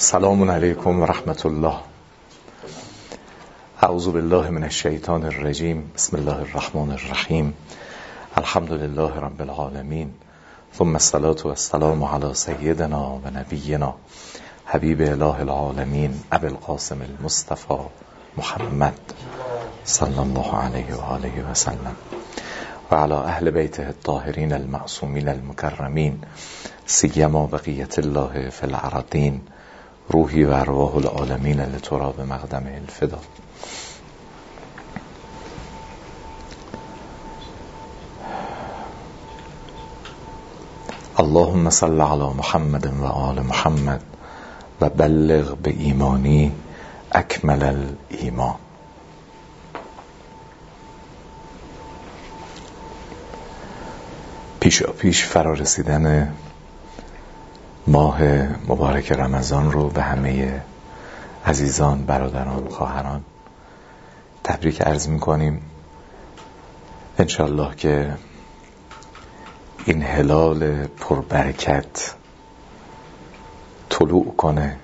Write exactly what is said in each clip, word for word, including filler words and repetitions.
سلام علیکم و رحمت الله. اعوذ بالله من الشیطان الرجیم. بسم الله الرحمن الرحیم. الحمد لله رب العالمین، ثم الصلاة والسلام علی سیدنا و نبینا حبیب اله العالمین ابی القاسم المصطفى محمد صلی الله علیه و آله و سلم و علی اهل بیته الطاهرین المعصومین المکرمین، سیما بقیت الله فی الارضین، روحی و ارواح العالمین لتراب مقدم الفدا. اللهم صل علی محمد و آل محمد و بلغ به ایمانی اکمل الایمان. پیشا پیش فرا رسیدن ماه مبارک رمضان رو به همه عزیزان، برادران، خواهران تبریک عرض می‌کنیم. انشالله که این هلال پربرکت طلوع کنه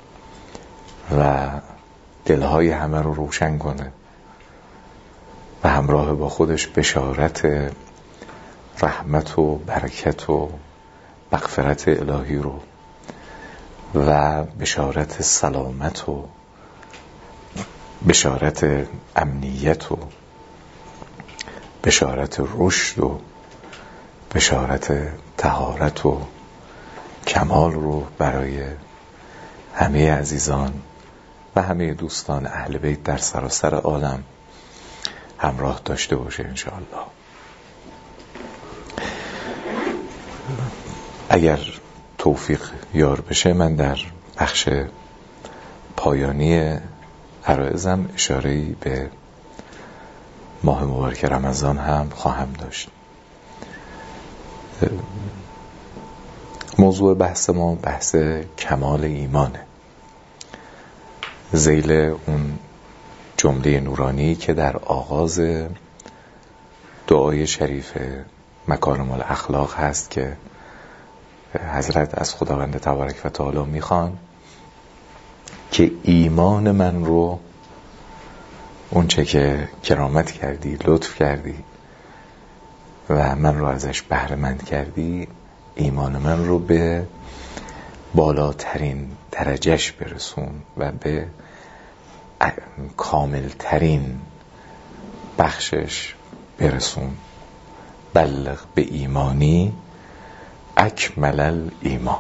و دلهای همه رو روشن کنه و همراه با خودش بشارت رحمت و برکت و مغفرت الهی رو و بشارت سلامت و بشارت امنیت و بشارت رشد و بشارت طهارت و کمال رو برای همه عزیزان و همه دوستان اهل بیت در سراسر عالم همراه داشته باشه انشاءالله. اگر توفیق یار بشه من در بخش پایانی عرایزم اشاره‌ای به ماه مبارک رمضان هم خواهم داشت. موضوع بحث ما بحث کمال ایمانه، ذیل اون جمله نورانی که در آغاز دعای شریف مکارم الاخلاق هست که حضرت از خداوند تبارک و تعالی میخوان که ایمان من رو، اون چه که کرامت کردی، لطف کردی و من رو ازش بهره مند کردی، ایمان من رو به بالاترین درجهش برسون و به کاملترین بخشش برسون. بلغ به ایمانی اکمل الایمان.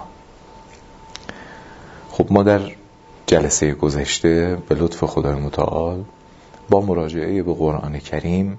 خب ما در جلسه گذشته به لطف خدای متعال با مراجعه به قرآن کریم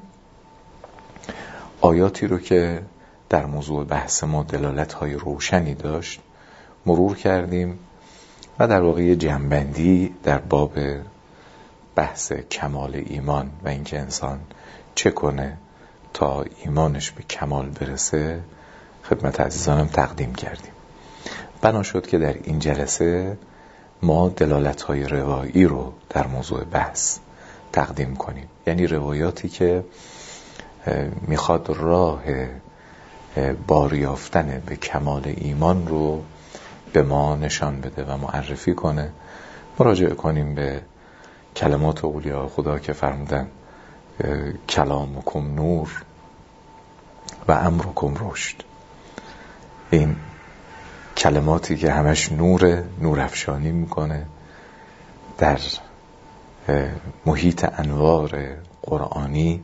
آیاتی رو که در موضوع بحث ما دلالت‌های روشنی داشت مرور کردیم و در واقع جنبندی در باب بحث کمال ایمان و اینکه انسان چه کنه تا ایمانش به کمال برسه خدمت عزیزانم تقدیم کردیم. بنا شد که در این جلسه ما دلالت‌های روایی رو در موضوع بحث تقدیم کنیم، یعنی روایاتی که میخواد راه باریافتن به کمال ایمان رو به ما نشان بده و معرفی کنه. مراجعه کنیم به کلمات اولیاء خدا که فرمودن کلامکم نور و امرکم رشد. این کلماتی که همش نور نورافشانی میکنه در محیط انوار قرآنی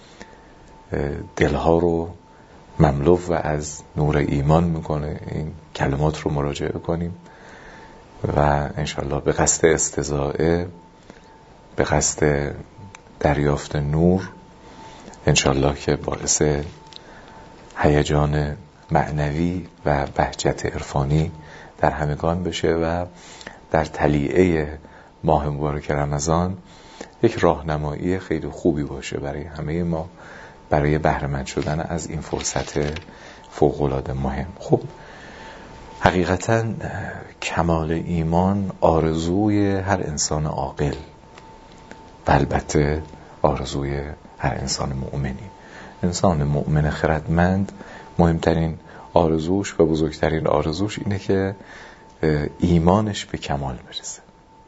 دلها رو مملو و از نور ایمان میکنه. این کلمات رو مراجعه کنیم و انشالله به قصد استضاءه، به قصد دریافت نور، انشالله که باعث هیجان معنوی و بهجت عرفانی در همگان بشه و در تلیعه ماه مبارک رمضان یک راهنمایی خیلی خوبی باشه برای همه ما برای بهره مند شدن از این فرصت فوق‌العاده مهم. خب حقیقتا کمال ایمان آرزوی هر انسان عاقل و البته آرزوی هر انسان مؤمنی. انسان مؤمن خردمند مهمترین آرزوش و بزرگترین آرزوش اینه که ایمانش به کمال برسه.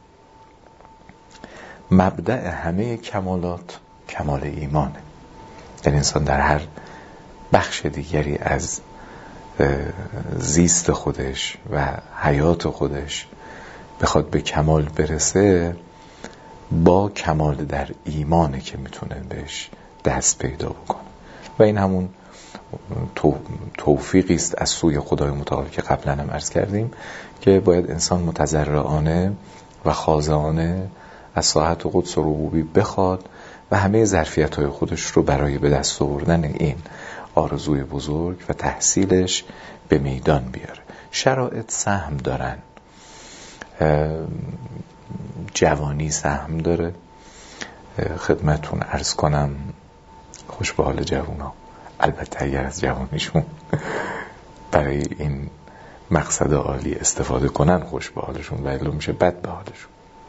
مبدأ همه کمالات کمال ایمانه. یعنی انسان در هر بخش دیگری از زیست خودش و حیات خودش بخواد به کمال برسه، با کمال در ایمانه که میتونه بهش دست پیدا بکنه. و این همون توفیقی است از سوی خدای متعال که قبلا هم عرض کردیم که باید انسان متضرعانه و خاضعانه از ساحت و قدس و ربوبی بخواد و همه ظرفیت‌های خودش رو برای به دست آوردن این آرزوی بزرگ و تحصیلش به میدان بیاره. شرایط سهم دارن، جوانی سهم داره. خدمتون عرض کنم خوش به حال جوانا، البته اگر از جوانیشون برای این مقصد عالی استفاده کنن خوش به حالشون، ولی میشه بد به حالشون.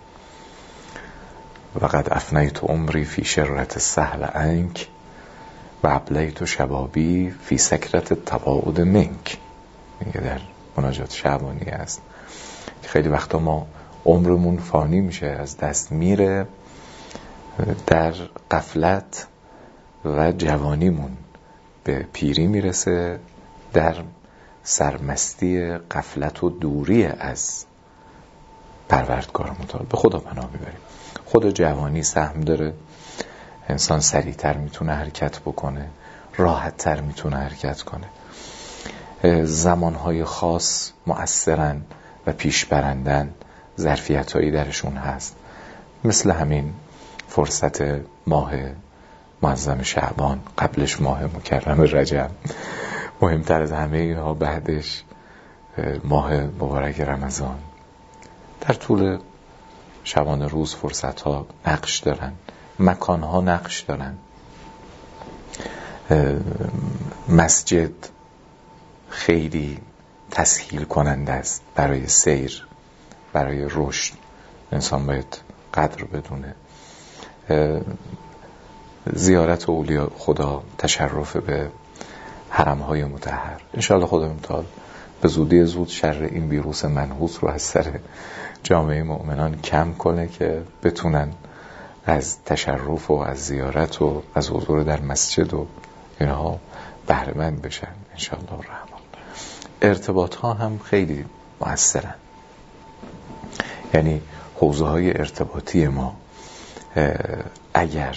وقد افنیت عمری فی شررت السهل عنک و ابلیت شبابی فی سکرت تباعد منک. میگه در مناجات شعبانی است که خیلی وقتا ما عمرمون فانی میشه، از دست میره در غفلت و جوانیمون به پیری میرسه در سرمستی غفلت و دوری از پروردگار متعال. به خدا پناه میبریم. خود جوانی سهم داره، انسان سریعتر میتونه حرکت بکنه، راحتتر میتونه حرکت کنه، زمانهای خاص مؤثرن و پیش برندن، ظرفیت‌هایی درشون هست، مثل همین فرصت ماه معظم شعبان، قبلش ماه مکرم رجب، مهمتر از همه اینها بعدش ماه مبارک رمضان. در طول شبانه روز فرصت‌ها نقش دارن، مکان‌ها نقش دارن. مسجد خیلی تسهیل کننده است برای سیر، برای رشد. انسان باید قدر بدونه. زیارت اولیاء خدا، تشرف به حرم‌های مطهر. انشاءالله خدا متعال به زودی زود شر این ویروس منحوس رو از سر جامعه مؤمنان کم کنه که بتونن از تشرف و از زیارت و از حضور در مسجد و اینها بهره مند بشن انشاءالله الرحمن. ارتباط ها هم خیلی مؤثرن. یعنی حوزه های ارتباطی ما اگر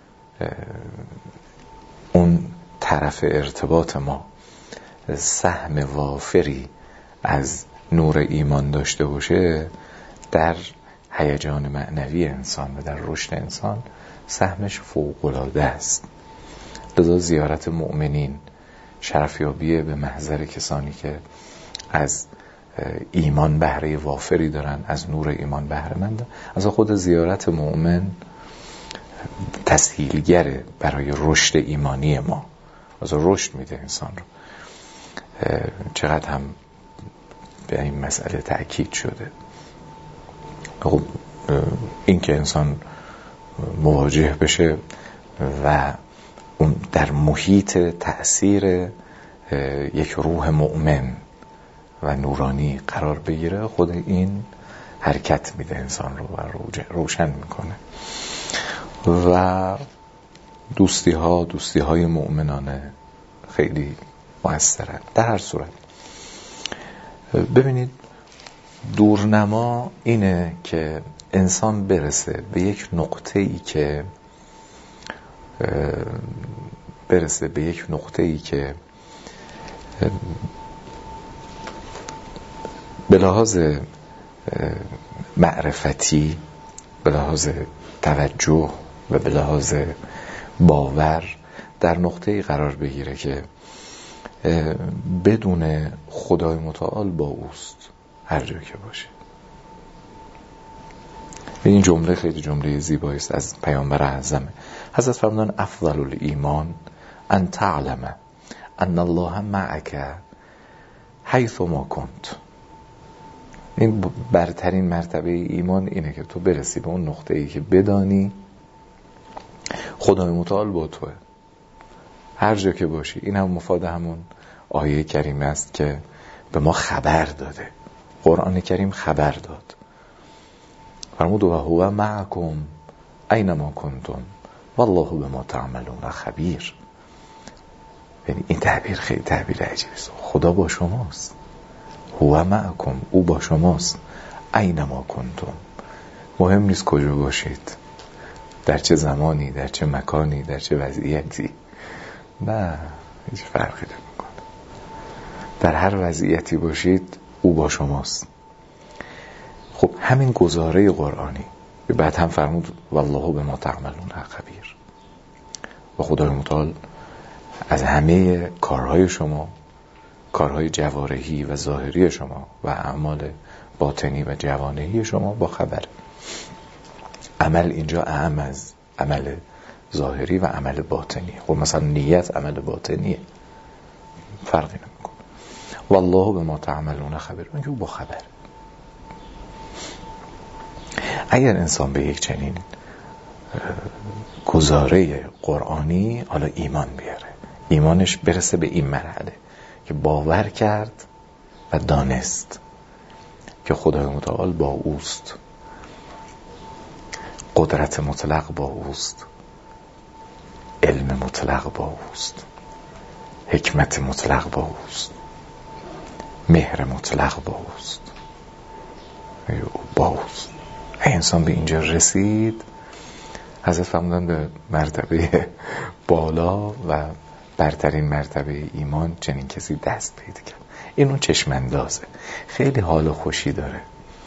اون طرف ارتباط ما سهم وافری از نور ایمان داشته باشه، در هیجان معنوی انسان و در رشد انسان سهمش فوق‌العاده است. لذا زیارت مؤمنین شرفیابیه به محضر کسانی که از ایمان بهره وافری دارن، از نور ایمان بهره مندن. از خود زیارت مؤمن تسهیلگره برای رشد ایمانی ما، از رشد میده انسان رو. چقدر هم به این مسئله تأکید شده. خب این که انسان مواجه بشه و اون در محیط تأثیر یک روح مؤمن و نورانی قرار بگیره، خود این حرکت میده انسان رو و روشن میکنه. و دوستی ها دوستی های مؤمنانه خیلی مؤثرن. در هر صورت ببینید، دورنما اینه که انسان برسه به یک نقطه ای که برسه به یک نقطه ای که به لحاظ معرفتی، به لحاظ توجه و به لحاظ باور در نقطه ای قرار بگیره که بدون خدای متعال با اوست هر جا که باشه. این جمله خیلی جمله زیبایی است از پیامبر اعظم. حضرت فرمودن افضل الایمان ان تعلم ان الله معک حیث ما کنت. این برترین مرتبه ایمان اینه که تو برسی به اون نقطه ای که بدانی خدای متعال با توه هر جا که باشی. این هم مفاد همون آیه کریمه است که به ما خبر داده. قرآن کریم خبر داد، فرمود و هو معکم اینما کنتم والله بما تعملون خبیر. یعنی این تعبیر خیلی تعبیر عجیبی است. خدا با شماست، هو معکم، او با شماست، اینما کنتم، مهم نیست کجا باشید، در چه زمانی، در چه مکانی، در چه وضعیتی، نه هیچ فرقی نمیکنه، در هر وضعیتی باشید او با شماست. خب همین گزاره قرآنی بعد هم فرمود والله بما تعملون خبیر، و خدای متعال از همه کارهای شما، کارهای جوارحی و ظاهری شما و اعمال باطنی و جوانحی شما با خبر. عمل اینجا اهم از عمل ظاهری و عمل باطنی. خب مثلا نیت عمل باطنیه، فرقی نمیکنه. والله بما تعملون خبیر، اونجا با خبر. اگر انسان به یک چنین گزاره قرآنی حالا ایمان بیاره، ایمانش برسه به این مرحله که باور کرد و دانست که خدای متعال با اوست، قدرت مطلق با اوست، علم مطلق با اوست، حکمت مطلق با اوست، مهر مطلق با اوست، با اوست. انسان به اینجا رسید، حضرت فرمودن به مرتبه بالا و برترین مرتبه ایمان چنین کسی دست پیدا کرد. این اون چشماندازه، خیلی حال و خوشی داره،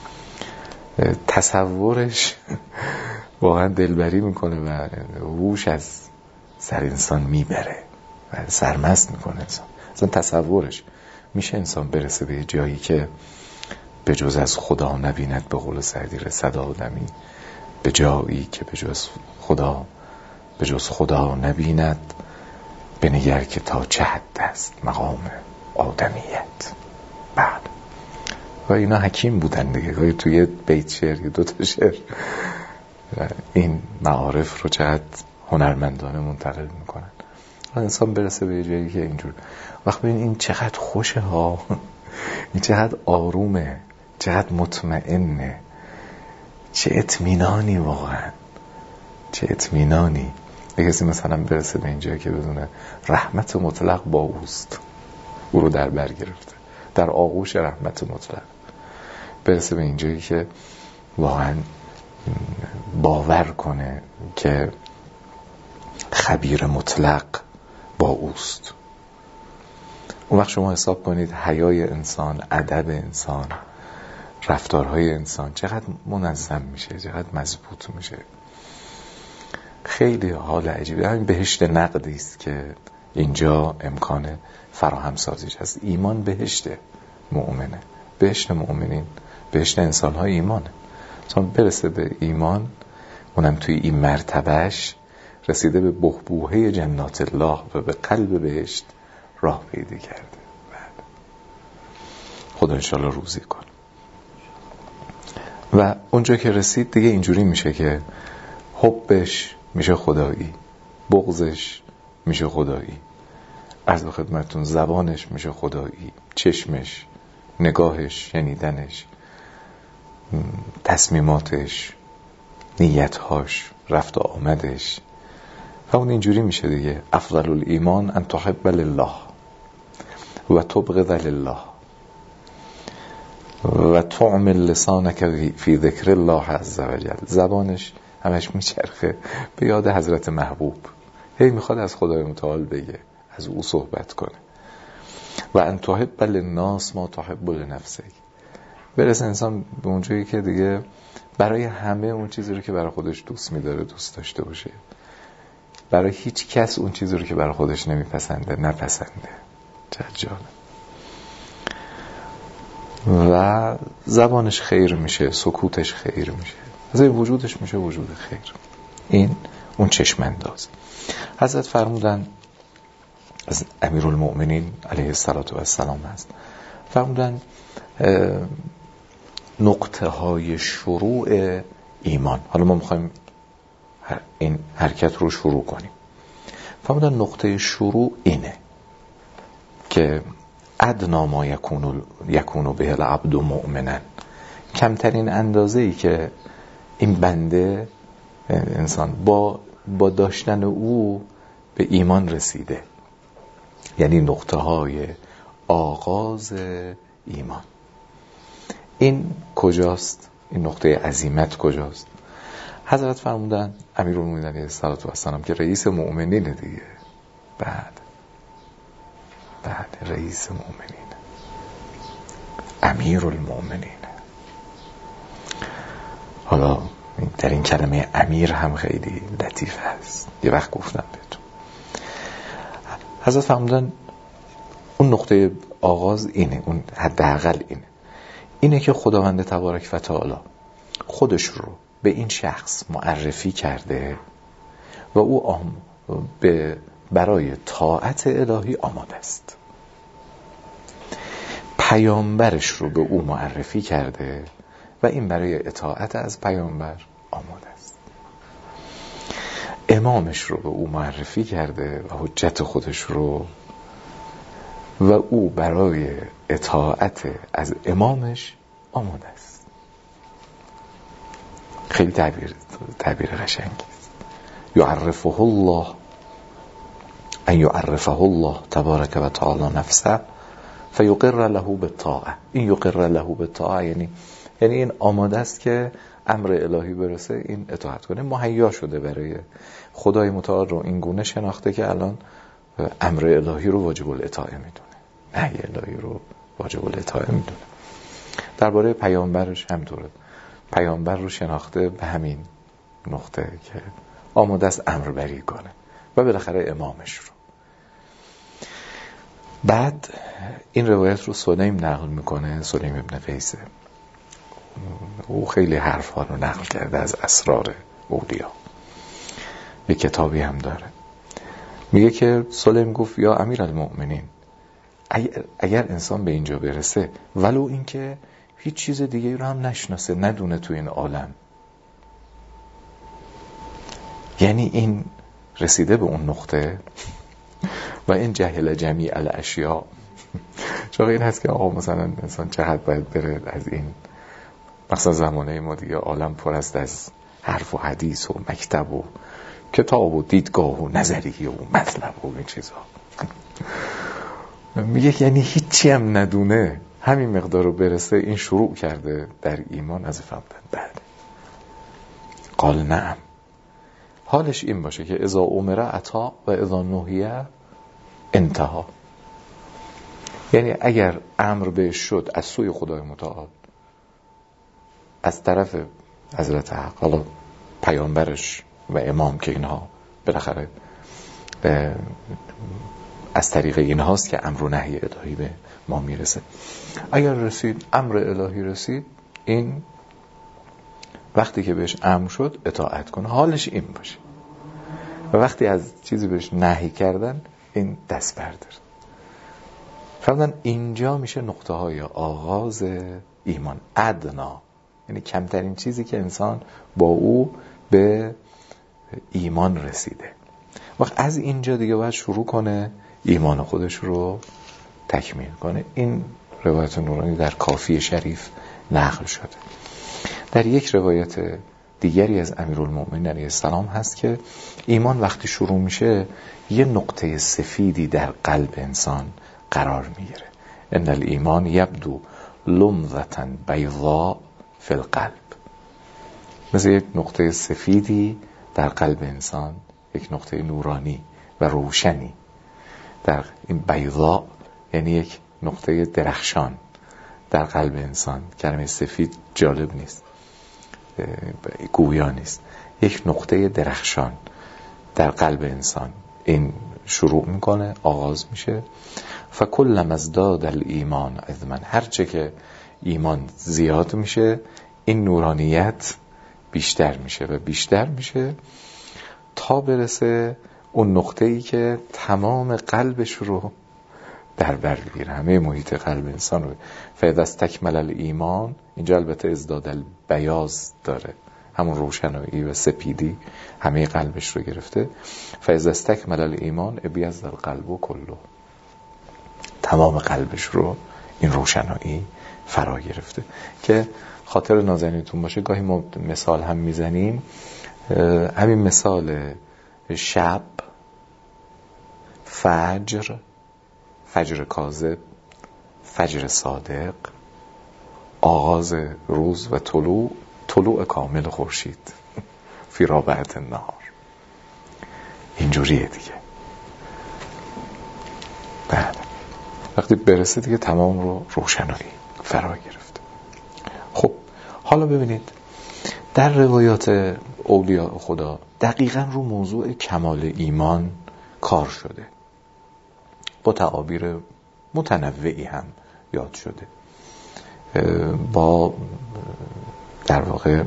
تصورش واقعا دلبری میکنه و هوش از سر انسان میبره و سرمست میکنه انسان. اصلا تصورش میشه انسان برسه به جایی که به جز از خدا نبیند، به قول سعدی رسد آدمی به جایی که به جز خدا به جز خدا نبیند، بنگر که تا چه حد است مقام آدمیت. بعد و اینا حکیم بودن دیگه، گاهی توی بیت شعر یا دو تا شعر این معارف رو چقدر هنرمندانه منتقل میکنن. انسان برسه به جایی که اینجور وقت ببین این چقدر خوشه ها، این چقدر آرومه، چقدر مطمئنه، چه اطمینانی، واقعا چه اطمینانی. یه کسی مثلا برسه به اینجا که بدونه رحمت مطلق با اوست، او رو در بر گرفته، در آغوش رحمت مطلق، برسه به اینجایی که واقعا باور کنه که خبیر مطلق با اوست. اون وقت شما حساب کنید حیای انسان، ادب انسان، رفتارهای انسان چقدر منظم میشه، چقدر مضبوط میشه. خیلی حال عجیبه. همین بهشت نقدی است که اینجا امکان فراهم سازیش هست. ایمان بهشت مؤمنه، بهشت مؤمنین، بهشت انسانهای ایمانه. مثلا برسه به ایمان، اونم توی این مرتبهش رسیده به بحبوحه جنات الله و به قلب بهشت راه پیدا کرده. خدا انشالله روزی کن. و اونجا که رسید دیگه اینجوری میشه که حبش میشه خدایی، بغضش میشه خدایی، عرض به خدمتتون زبانش میشه خدایی، چشمش، نگاهش، شنیدنش، تصمیماتش، نیتهاش، رفت و آمدش. و اون اینجوری میشه دیگه افضل الایمان ان تحب لله و تبغض لله و تعمل لسانک فی ذکر الله عز وجل. زبانش همش میچرخه به یاد حضرت محبوب، هی میخواد از خدای متعال بگه، از او صحبت کنه. و ان تحب للناس ما تحب لنفسک. برسه انسان به اونجایی که دیگه برای همه اون چیزی رو که برای خودش دوست میداره دوست داشته باشه، برای هیچ کس اون چیزی رو که برای خودش نمیپسنده نپسنده. چه جالب. و زبانش خیر میشه، سکوتش خیر میشه، از این وجودش میشه وجود خیر. این اون چشمانداز. حضرت فرمودن از امیرالمؤمنین علیه السلام هست، فرمودن نقطه های شروع ایمان. حالا ما میخوایم این حرکت رو شروع کنیم. فرمودن نقطه شروع اینه که ادنا ما یکون یکون به العبد مؤمنا، کمترین اندازه ای که این بنده انسان با با داشتن او به ایمان رسیده، یعنی نقطه های آغاز ایمان. این کجاست؟ این نقطه عزیمت کجاست؟ حضرت فرمودن امیرالمومنین علیه السلام که رئیس مؤمنین دیگه. بعد بعد رئیس مؤمنین، امیرالمومنین. حالا در این کلمه امیر هم خیلی لطیف هست، یه وقت گفتم بهتون. حضرت فرمودن اون نقطه آغاز اینه، اون حداقل اینه اینه که خداوند تبارک و تعالی خودش رو به این شخص معرفی کرده و او آم به برای طاعت الهی آماده است. پیامبرش رو به او معرفی کرده و این برای اطاعت از پیامبر آماده است. امامش رو به او معرفی کرده و حجت خودش رو، و او برای اطاعت از امامش آماده است. خیلی تعبیر تعبیر قشنگی است. یعرفه الله ان یعرفه الله تبارک و تعالی نفسه فیقر له بالطاعه. این یقر له بالطاعه یعنی یعنی این آماده است که امر الهی برسه این اطاعت کنه. مهیا شده برای خدای متعال رو این گونه شناخته که الان امر الهی رو واجب الاطاعه میدونه، نهی الهی رو واجب الاطاعه میدونه. درباره پیامبرش همطوره، پیامبر رو شناخته به همین نقطه که آماده است امر بری کنه و بالاخره امامش رو. بعد این روایت رو سلیم نقل میکنه، سلیم ابن قیسه. او خیلی حرف ها رو نقل کرده از اسرار اولیا، یک کتابی هم داره. میگه که سلیم گفت یا امیرالمؤمنین، اگر, اگر انسان به اینجا برسه ولو این که هیچ چیز دیگه رو هم نشناسه، ندونه تو این عالم، یعنی این رسیده به اون نقطه و این جهل جمیع الاشیاء. چون این هست که آقا مثلا انسان چقدر باید بره از این، مثلا زمانه ما دیگه عالم پر است از حرف و حدیث و مکتب و کتاب و دیدگاه و نظریه و مطلب و این چیزها. میگه یعنی هیچی هم ندونه، همین مقدار رو برسه این شروع کرده در ایمان از فهمدن. بله. قال نعم، حالش این باشه که اذا امر عطا و اذا نهیه انتها. یعنی اگر امر بهش شد از سوی خدای متعال، از طرف حضرت حق، حالا پیامبرش و امام که اینها بالاخره از طریق اینهاست که امر و نهی الهی به ما میرسه. اگر رسید امر الهی رسید، این وقتی که بهش امر شد اطاعت کنه، حالش این باشه. و وقتی از چیزی بهش نهی کردن این دست بردار. فرمودن اینجا میشه نقطه های آغاز ایمان. ادنا یعنی کمترین چیزی که انسان با او به ایمان رسیده. وقت از اینجا دیگه باید شروع کنه ایمان خودش رو تکمیل کنه. این روایت نورانی در کافی شریف نقل شده. در یک روایت دیگری از امیرالمومنین علیه السلام هست که ایمان وقتی شروع میشه یه نقطه سفیدی در قلب انسان قرار میگیره. ان الایمان یبدو لمضة بیضاء فی القلب. مثل یک نقطه سفیدی در قلب انسان، یک نقطه نورانی و روشنی در این بیضاء، یعنی یک نقطه درخشان در قلب انسان. کلمه سفید جالب نیست، گویا نیست. یک نقطه درخشان در قلب انسان این شروع میکنه، آغاز میشه. فکلما ازداد الایمان عظما، هرچه که ایمان زیاد میشه این نورانیت بیشتر میشه و بیشتر میشه تا برسه اون نقطه‌ای که تمام قلبش رو در بر بگیره، همه محیط قلب انسان رو. فاذا استکمل الایمان، اینجا البته ازداد البیاض داره، همون روشنایی و سپیدی همه قلبش رو گرفته. فاذا استکمل الایمان ابیض القلب کله، تمام قلبش رو این روشنایی فرا گرفته. که خاطر نازنینتون باشه گاهی ما مثال هم میزنیم، همین مثال شب، فجر، فجر کاذب، فجر صادق، آغاز روز و طلوع طلوع کامل خورشید فی رابعة النهار، اینجوریه دیگه. بله، وقتی برسه دیگه تمام رو روشنایی فرا گرفته. خب حالا ببینید در روایات اولیاء خدا دقیقاً رو موضوع کمال ایمان کار شده، با تعابیر متنوعی هم یاد شده، با در واقع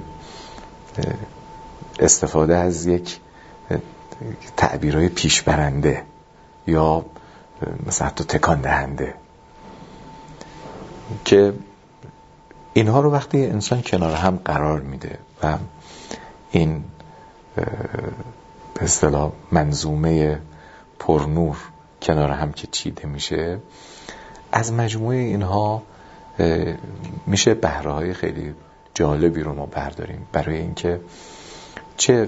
استفاده از یک تعبیرهای پیشبرنده یا مثلا حتی تکان دهنده، که اینها رو وقتی انسان کنار هم قرار میده و این به اصطلاح منظومه پرنور کنار هم که چیده میشه، از مجموعه اینها میشه بهره‌های خیلی جالبی رو ما برداریم برای اینکه چه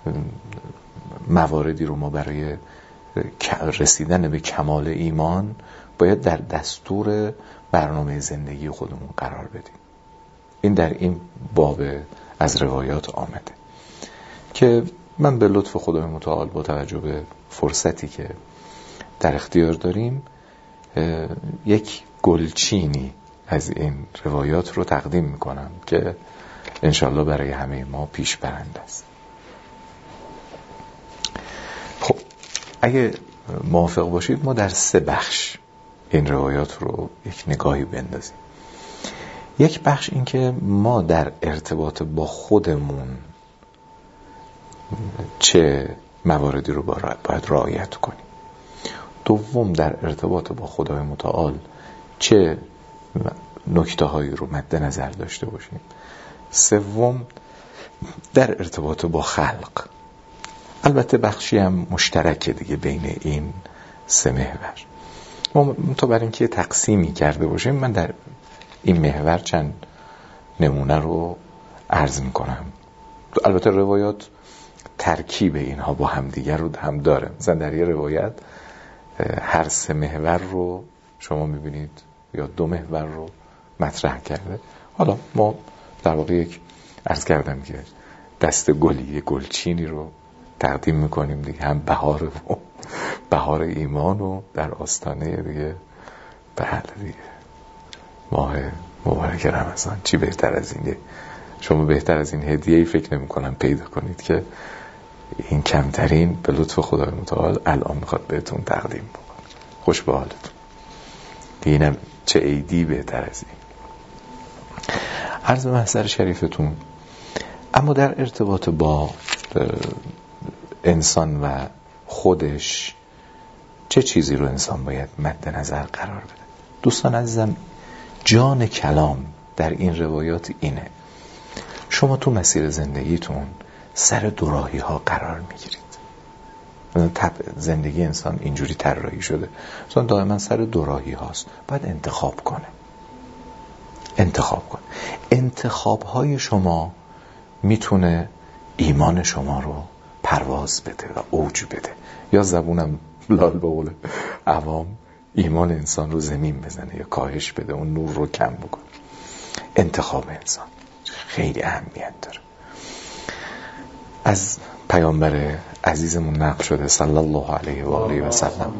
مواردی رو ما برای رسیدن به کمال ایمان باید در دستور برنامه زندگی خودمون قرار بدیم. این در این باب از روایات آمده که من به لطف خدای متعال با توجه به فرصتی که در اختیار داریم یک گلچینی از این روایات رو تقدیم میکنم که انشالله برای همه ما پیش برنده است. خب اگه موافق باشید ما در سه بخش این روایات رو یک نگاهی بندازیم. یک بخش این که ما در ارتباط با خودمون چه مواردی رو باید رعایت کنیم. دوم در ارتباط با خدای متعال چه نکته هایی رو مد نظر داشته باشیم. سوم در ارتباط با خلق، البته بخشی هم مشترکه دیگه بین این سه محور. ما تا برای اینکه تقسیمی کرده باشیم من در این محور چند نمونه رو عرض میکنم. البته روایات ترکیب اینها با هم دیگر رو هم داره. مثلا در یه روایت هر سه محور رو شما میبینید یا دو محور رو مطرح کرده. حالا ما در واقع یک عرض کردم که دست گلی، گلچینی رو تقدیم میکنیم دیگه، هم بهار و بهار ایمان و در آستانه دیگه بله دیگه ماه مبارک رمضان. چی بهتر از این؟ شما بهتر از این هدیه‌ای فکر نمی کنم پیدا کنید که این کمترین به لطف خدای متعال الان میخواد بهتون تقدیم بکنه. خوش به حالتون. اینم چه عیدی بهتر از این. عرض به محضر شریفتون. اما در ارتباط با انسان و خودش چه چیزی رو انسان باید مد نظر قرار بده؟ دوستان عزیزم، جان کلام در این روایات اینه: شما تو مسیر زندگیتون سر دوراهی ها قرار میگیرید. زندگی انسان اینجوری طراحی شده، انسان دائما سر دوراهی هاست، باید انتخاب کنه انتخاب کنه انتخاب های شما میتونه ایمان شما رو پرواز بده و اوج بده، یا زبونم لال به قول عوام ایمان انسان رو زمین بزنه یا کاهش بده، اون نور رو کم بکنه. انتخاب انسان خیلی اهمیت داره. از پیامبر عزیزمون نقل شده صلی الله علیه و آله و سلم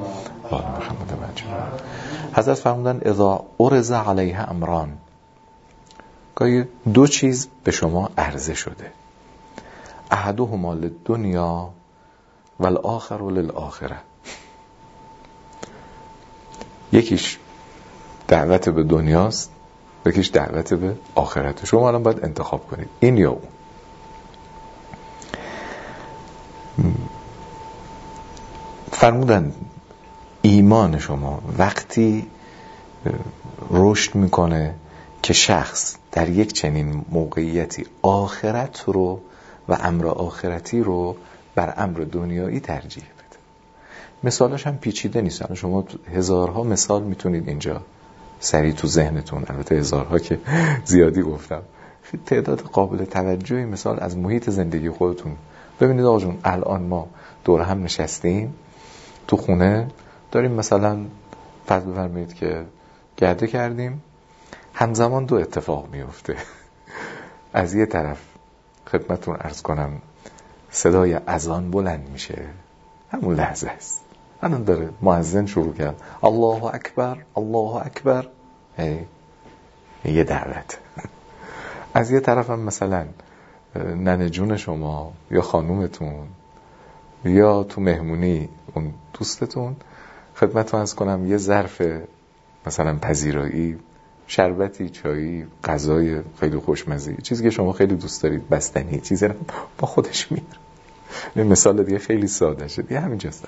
حضرت فرمودن اذا عرض علیه امران، گاهی دو چیز به شما عرضه شده، احدهما للدنیا والآخر للآخره، یکیش دعوت به دنیاست، یکیش دعوت به آخرت. شما الان باید انتخاب کنید این یا اون. فرمودن ایمان شما وقتی رشد میکنه که شخص در یک چنین موقعیتی آخرت رو و امر آخرتی رو بر امر دنیایی ترجیح بده. مثالاش هم پیچیده نیست. شما هزارها مثال میتونید اینجا سریع تو ذهنتون، البته هزارها که زیادی گفتم، تعداد قابل توجهی مثال از محیط زندگی خودتون. ببینید آقا جون، الان ما دور هم نشستیم تو خونه، داریم مثلا فرض بفرمایید که گرده کردیم، همزمان دو اتفاق میفته. از یه طرف خدمتون عرض کنم صدای اذان بلند میشه، همون لحظه است، الان داره مؤذن شروع کرد الله اکبر الله اکبر، یه دعوت. از یه طرف هم مثلا ننه جون شما یا خانومتون یا تو مهمونی اون دوستتون خدمتتون عرض کنم یه ظرف مثلا پذیرایی، شربتی، چایی، غذای خیلی خوشمزه، چیزی که شما خیلی دوست دارید، بستنی، چیزی رو با خودش میاره. این مثال دیگه خیلی ساده شد، دیگه همینجاست.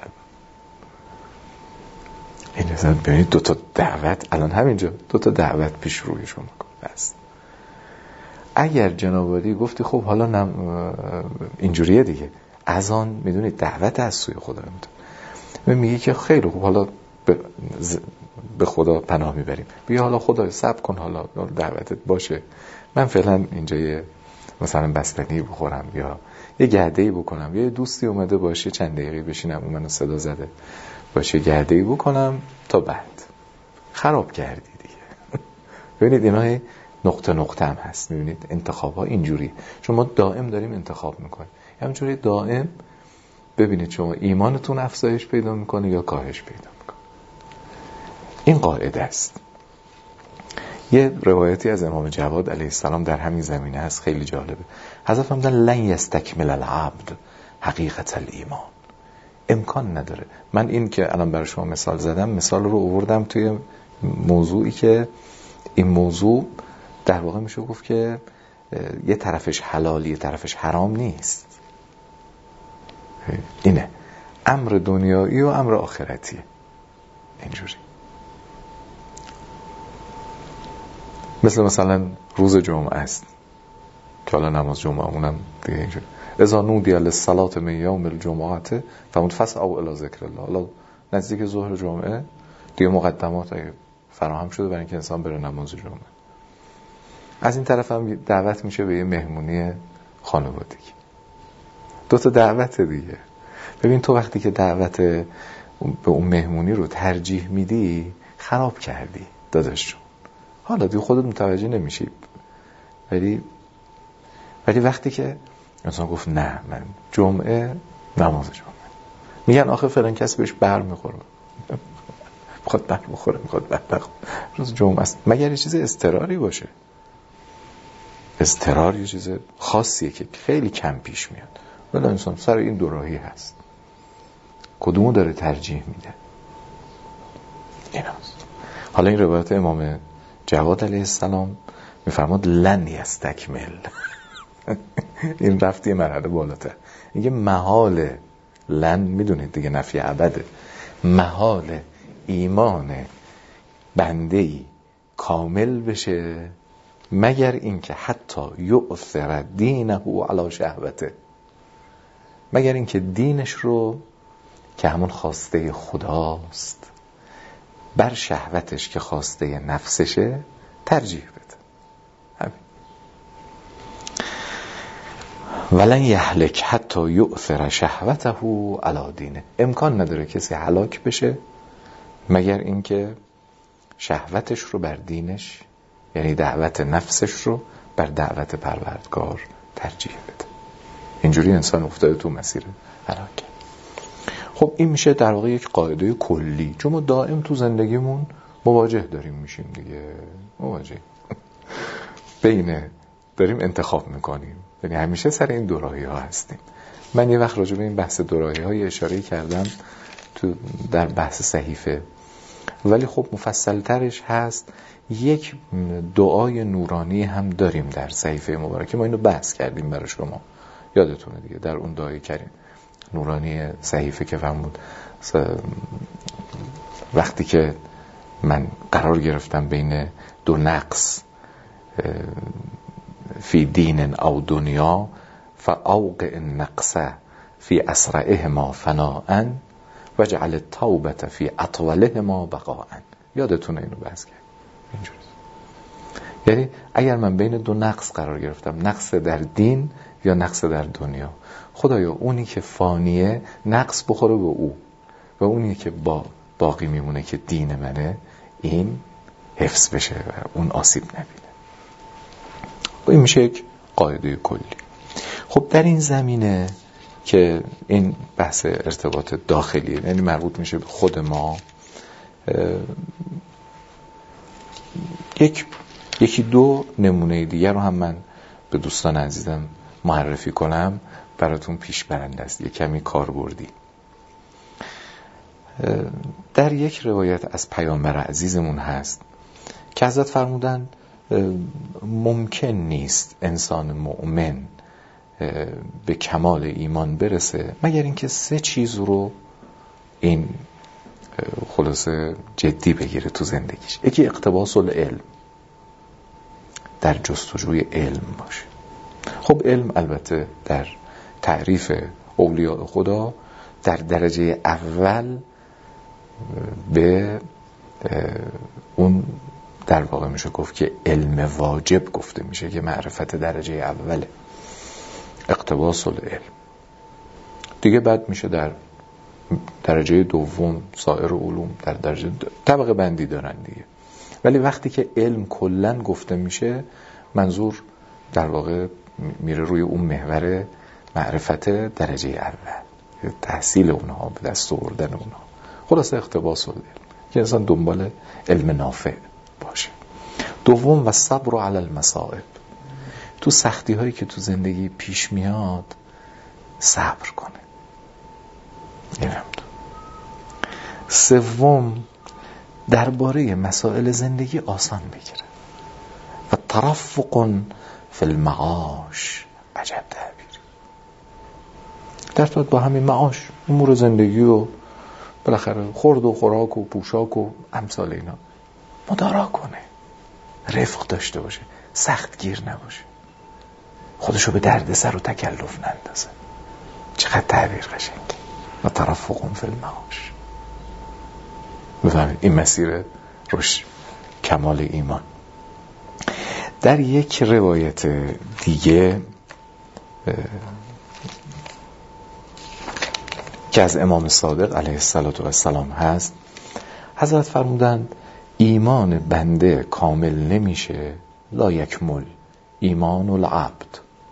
این مثلا ببینید دو تا دعوت الان همینجا، دو تا دعوت پیش روی شما است. اگر جناب عالی گفتی خب حالا نم اینجوریه دیگه، اذان میدونید دعوت از سوی خدا میدونه، میگه که خیلی خوب حالا به خدا پناه میبریم، بیا حالا خدا صبر کن، حالا دعوتت باشه، من فعلا اینجا یه مثلا بستنی بخورم یا یه گرده‌ای بکنم، یه دوستی اومده باشه چند دقیقه بشینم اون منو صدا زده باشه گرده‌ای بکنم تا بعد. خراب کردی دیگه. ببینید اینا نقطه نقطه هم هست، میبینید انتخاب ها اینجوری، چون ما دائم داریم انتخاب میکنیم، همینجوری دائم ببینید شما ایمانتون افزایش پیدا میکنه یا کاهش پیدا میکنه. این قاعده است. یه روایتی از امام جواد علیه السلام در همین زمینه هست، خیلی جالبه. حضرت فرمودن لن یستکمل العبد حقیقت الایمان، امکان نداره. من این که الان برای شما مثال زدم، مثال رو آوردم توی موضوعی که این موضوع در واقع میشه گفت که یه طرفش حلالی یه طرفش حرام نیست. اینه امر دنیایی و امر آخرتیه، اینجوری. مثل مثلا روز جمعه است که حالا نماز جمعه اونم دیگه اینجوری، اذا نودی للصلاة من یوم الجمعه فاسعوا الی ذکر الله. حالا نزدیک ظهر جمعه دیگه مقدمات فراهم شده برای اینکه انسان بره نماز جمعه. از این طرف هم دعوت میشه به یه مهمونی خانوادگی، دو تا دعوت دیگه. ببین تو وقتی که دعوت به اون مهمونی رو ترجیح میدی خراب کردی داداش جون، حالا دیگه خودت متوجه نمیشی، ولی ولی وقتی که انسان گفت نه من جمعه نماز جمعه، میگن آخه فلان کس بهش بر میخوره، میخواد بر بخوره، میخواد بر بخوره، روز جمعه است، مگر یه چیز اضطراری باشه. اضطرار یه چیز خاصیه که خیلی کم پیش میاد، ولی انسان سر این دو راهی هست، کدومو داره ترجیح میده؟ این هست. حالا این روایت امام جواد علیه السلام میفرماد لن یستکمل این رفتی مرحله بالاتر، میگه محال لن، میدونید دیگه نفی ابده، محال ایمان بنده‌ای کامل بشه مگر اینکه حتی یؤثر دینه علی شهوته، مگر اینکه دینش رو که همون خواسته خداست بر شهوتش که خواسته نفسشه ترجیح بده. همین. ولن یهلک حتی یؤثر شهوته علی دینه، امکان نداره کسی هلاک بشه مگر اینکه شهوتش رو بر دینش، یعنی دعوت نفسش رو بر دعوت پروردگار ترجیح بده. اینجوری انسان افتاده تو مسیر هلاک. خب این میشه در واقع یک قاعده کلی، چون ما دائم تو زندگیمون مواجه داریم میشیم دیگه، مواجه بین داریم انتخاب میکنیم، یعنی همیشه سر این دو راهی ها هستیم. من یه وقت راجع به این بحث دو راهی های اشاره کردم تو در بحث صحیفه، ولی خب مفصل ترش هست. یک دعای نورانی هم داریم در صحیفه مبارکه، ما اینو بحث کردیم برای شما، یادتونه دیگه، در اون دعای کریم نورانی صحیفه که فرمود وقتی که من قرار گرفتم بین دو نقص فی دین او دنیا فاوقع النقص فی اسرعهما فناء و جعل التوبة فی اطولهما بقاء. یادتونه اینو بحث کرد اینجوری. یعنی اگر من بین دو نقص قرار گرفتم، نقص در دین یا نقص در دنیا، خدایا اونی که فانیه نقص بخوره به او و اونی که با باقی میمونه که دین منه این حفظ بشه و اون آسیب نبینه. این میشه یک قاعده کلی. خب در این زمینه که این بحث ارتباط داخلیه، یعنی مربوط میشه به خود ما، یک یکی دو نمونه دیگر رو هم من به دوستان عزیزم معرفی کنم براتون پیش برنده است، یک کمی کاربردی. در یک روایت از پیامبر عزیزمون هست که حضرت فرمودن ممکن نیست انسان مؤمن به کمال ایمان برسه مگر اینکه سه چیز رو این خلاصه جدی بگیره تو زندگیش. یکی اقتباس العلم، در جستجوی علم باشه. خب علم البته در تعریف اولیاء خدا در درجه اول به اون در واقع میشه گفت که علم واجب گفته میشه که معرفت درجه اوله، اقتباس العلم. دیگه بعد میشه در درجه دوم سایر علوم، در درجه طبقه بندی دارن دیگه. ولی وقتی که علم کلن گفته میشه منظور در واقع میره روی اون محور معرفت درجه اول، تحصیل اونها، به دست آوردن اونها. خلاصه اقتباس العلم که انسان دنبال علم نافع باشه. دوم و صبر علی المصائب، تو سختی هایی که تو زندگی پیش میاد صبر کنه. این هم دو. سوم درباره مسائل زندگی آسان بگیره و ترفق فی المعاش. عجب تعبیر. در صورت با همین معاش امور زندگی و بالاخره خورد و خوراک و پوشاک و امثال اینا مدارا کنه، رفق داشته باشه، سخت گیر نباشه، خودشو به درد سر و تکلف نندازه. چقدر تعبیر قشنگی. و ترفق فی المعاش. بفهمید این مسیر رشد کمال ایمان. در یک روایت دیگه که از امام صادق علیه السلام هست، حضرت فرمودند ایمان بنده کامل نمیشه، لا یکمل ایمان العبد،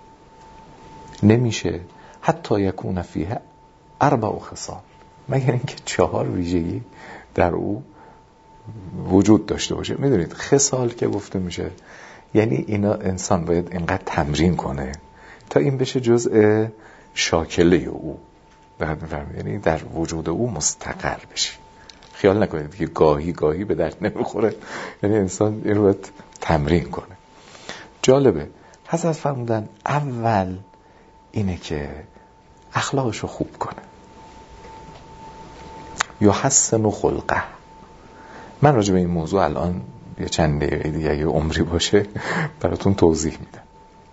نمیشه حتی یکون فیه اربع خصال، مگر اینکه چهار ویژگی در او وجود داشته باشه. میدونید خصال که گفته میشه یعنی اینا انسان باید اینقدر تمرین کنه تا این بشه جزء شاکله او، یعنی در وجود او مستقر بشه. خیال نکنید که گاهی گاهی به درد نمیخوره، یعنی انسان این رو باید تمرین کنه. جالبه حضرت فرمودن اول اینه که اخلاقشو خوب کنه، یحسن خلقه. من راجع به این موضوع الان یه چند دقیقه دیگه اگه عمری باشه براتون توضیح میدم.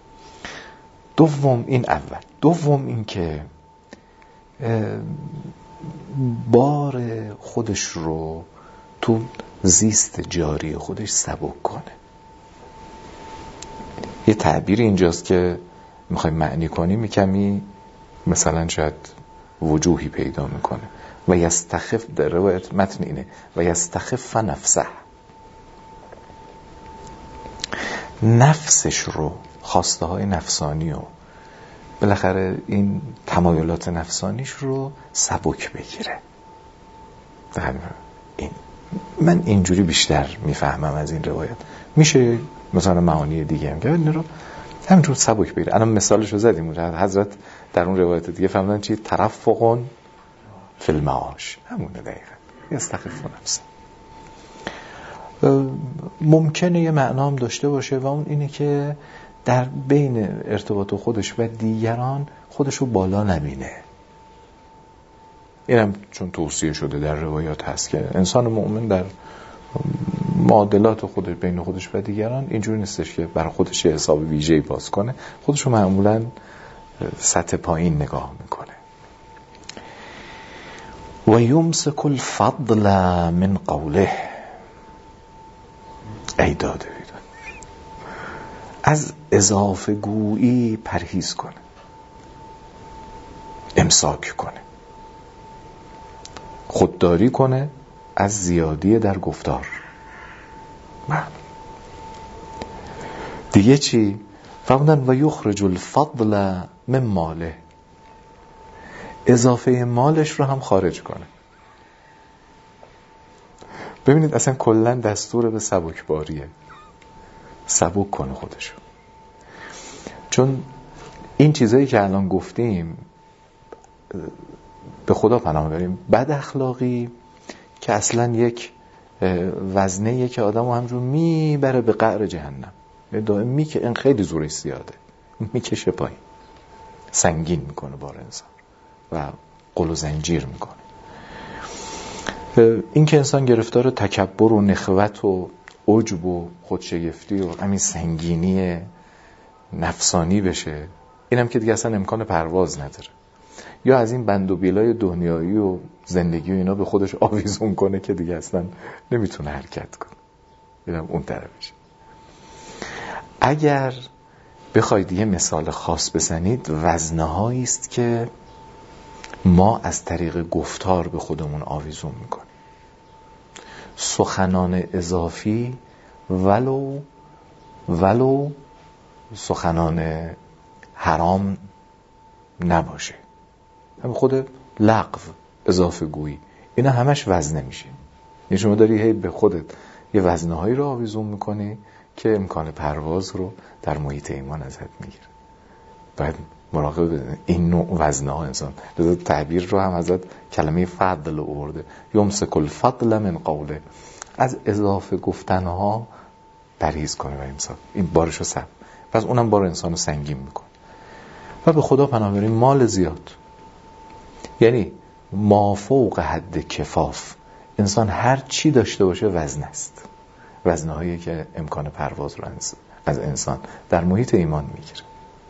دوم این اول. دوم این که بار خودش رو تو زیست جاری خودش سبک کنه. یه تعبیر اینجاست که میخوایم معنی کنیم کمی مثلا شاید وجوهی پیدا میکنه. و یستخف، در روایت متن اینه و یستخف نفسه، نفسش رو، خواسته های نفسانی و بالاخره این تمایلات نفسانیش رو سبک بگیره. این من اینجوری بیشتر میفهمم از این روایت. میشه مثلا معانی دیگه هم که این رو همینجور سبک بگیره. الان مثالش رو زدیم حضرت در اون روایت دیگه فهمدن چی؟ ترفقون فی المعاش، همونه دقیقا یستخف نفسه. ممکنه یه معنام داشته باشه و اون اینه که در بین ارتباط خودش و دیگران خودشو بالا نبینه. اینم چون توصیه شده در روایات هست که انسان مؤمن در معادلات خودش بین خودش و دیگران اینجوری نیستش که برای خودش یه حساب ویژه‌ای باز کنه، خودشو معمولاً سطح پایین نگاه میکنه. و یمسک الفضل من قوله. ای داده بیداد، از اضافه گویی پرهیز کنه، امساک کنه، خودداری کنه از زیادی در گفتار. من دیگه چی؟ فرمودن و یخرج الفضل من ماله، اضافه مالش رو هم خارج کنه. ببینید اصلا کلن دستور به سبکباریه، سبک کنه خودشو. چون این چیزایی که الان گفتیم به خدا پناه بریم، بد اخلاقی که اصلا یک وزنه که آدمو همجور میبره به قعر جهنم، دائم می که این خیلی زورش زیاده، میکشه پایین، سنگین میکنه بار انسان و قل و زنجیر میکنه. این که انسان گرفتار تکبر و نخوت و عجب و خودشگفتی و همین سنگینی نفسانی بشه، اینم که دیگه اصلا امکان پرواز نداره، یا از این بند و بیلای دنیایی و زندگی و اینا به خودش آویزون کنه که دیگه اصلا نمیتونه حرکت کنه، اینم اون طرفش. اگر بخواید یه مثال خاص بزنید، وزنه‌هایی است که ما از طریق گفتار به خودمون آویزون میکنیم. سخنان اضافی ولو ولو سخنان حرام نباشه، هم خود لغو، اضافه گویی، اینا همش وزنه میشه. یعنی شما داری هی به خودت یه وزنهایی رو آویزون میکنی که امکان پرواز رو در محیط ایمان ازت میگیره. باید مراقب این نوع وزنه ها انسان. لذا تعبیر رو هم ازت کلمه فضل آورده، یمسک الفضل من قوله، از اضافه گفتن ها پرهیز کنه و امساک، این بارش رو سب، پس اونم بار انسان رو سنگین میکنه. و به خدا پناه بریم مال زیاد، یعنی ما فوق حد کفاف، انسان هر چی داشته باشه وزن است، وزنه هایی که امکان پرواز رو از انسان در محیط ایمان میگیره.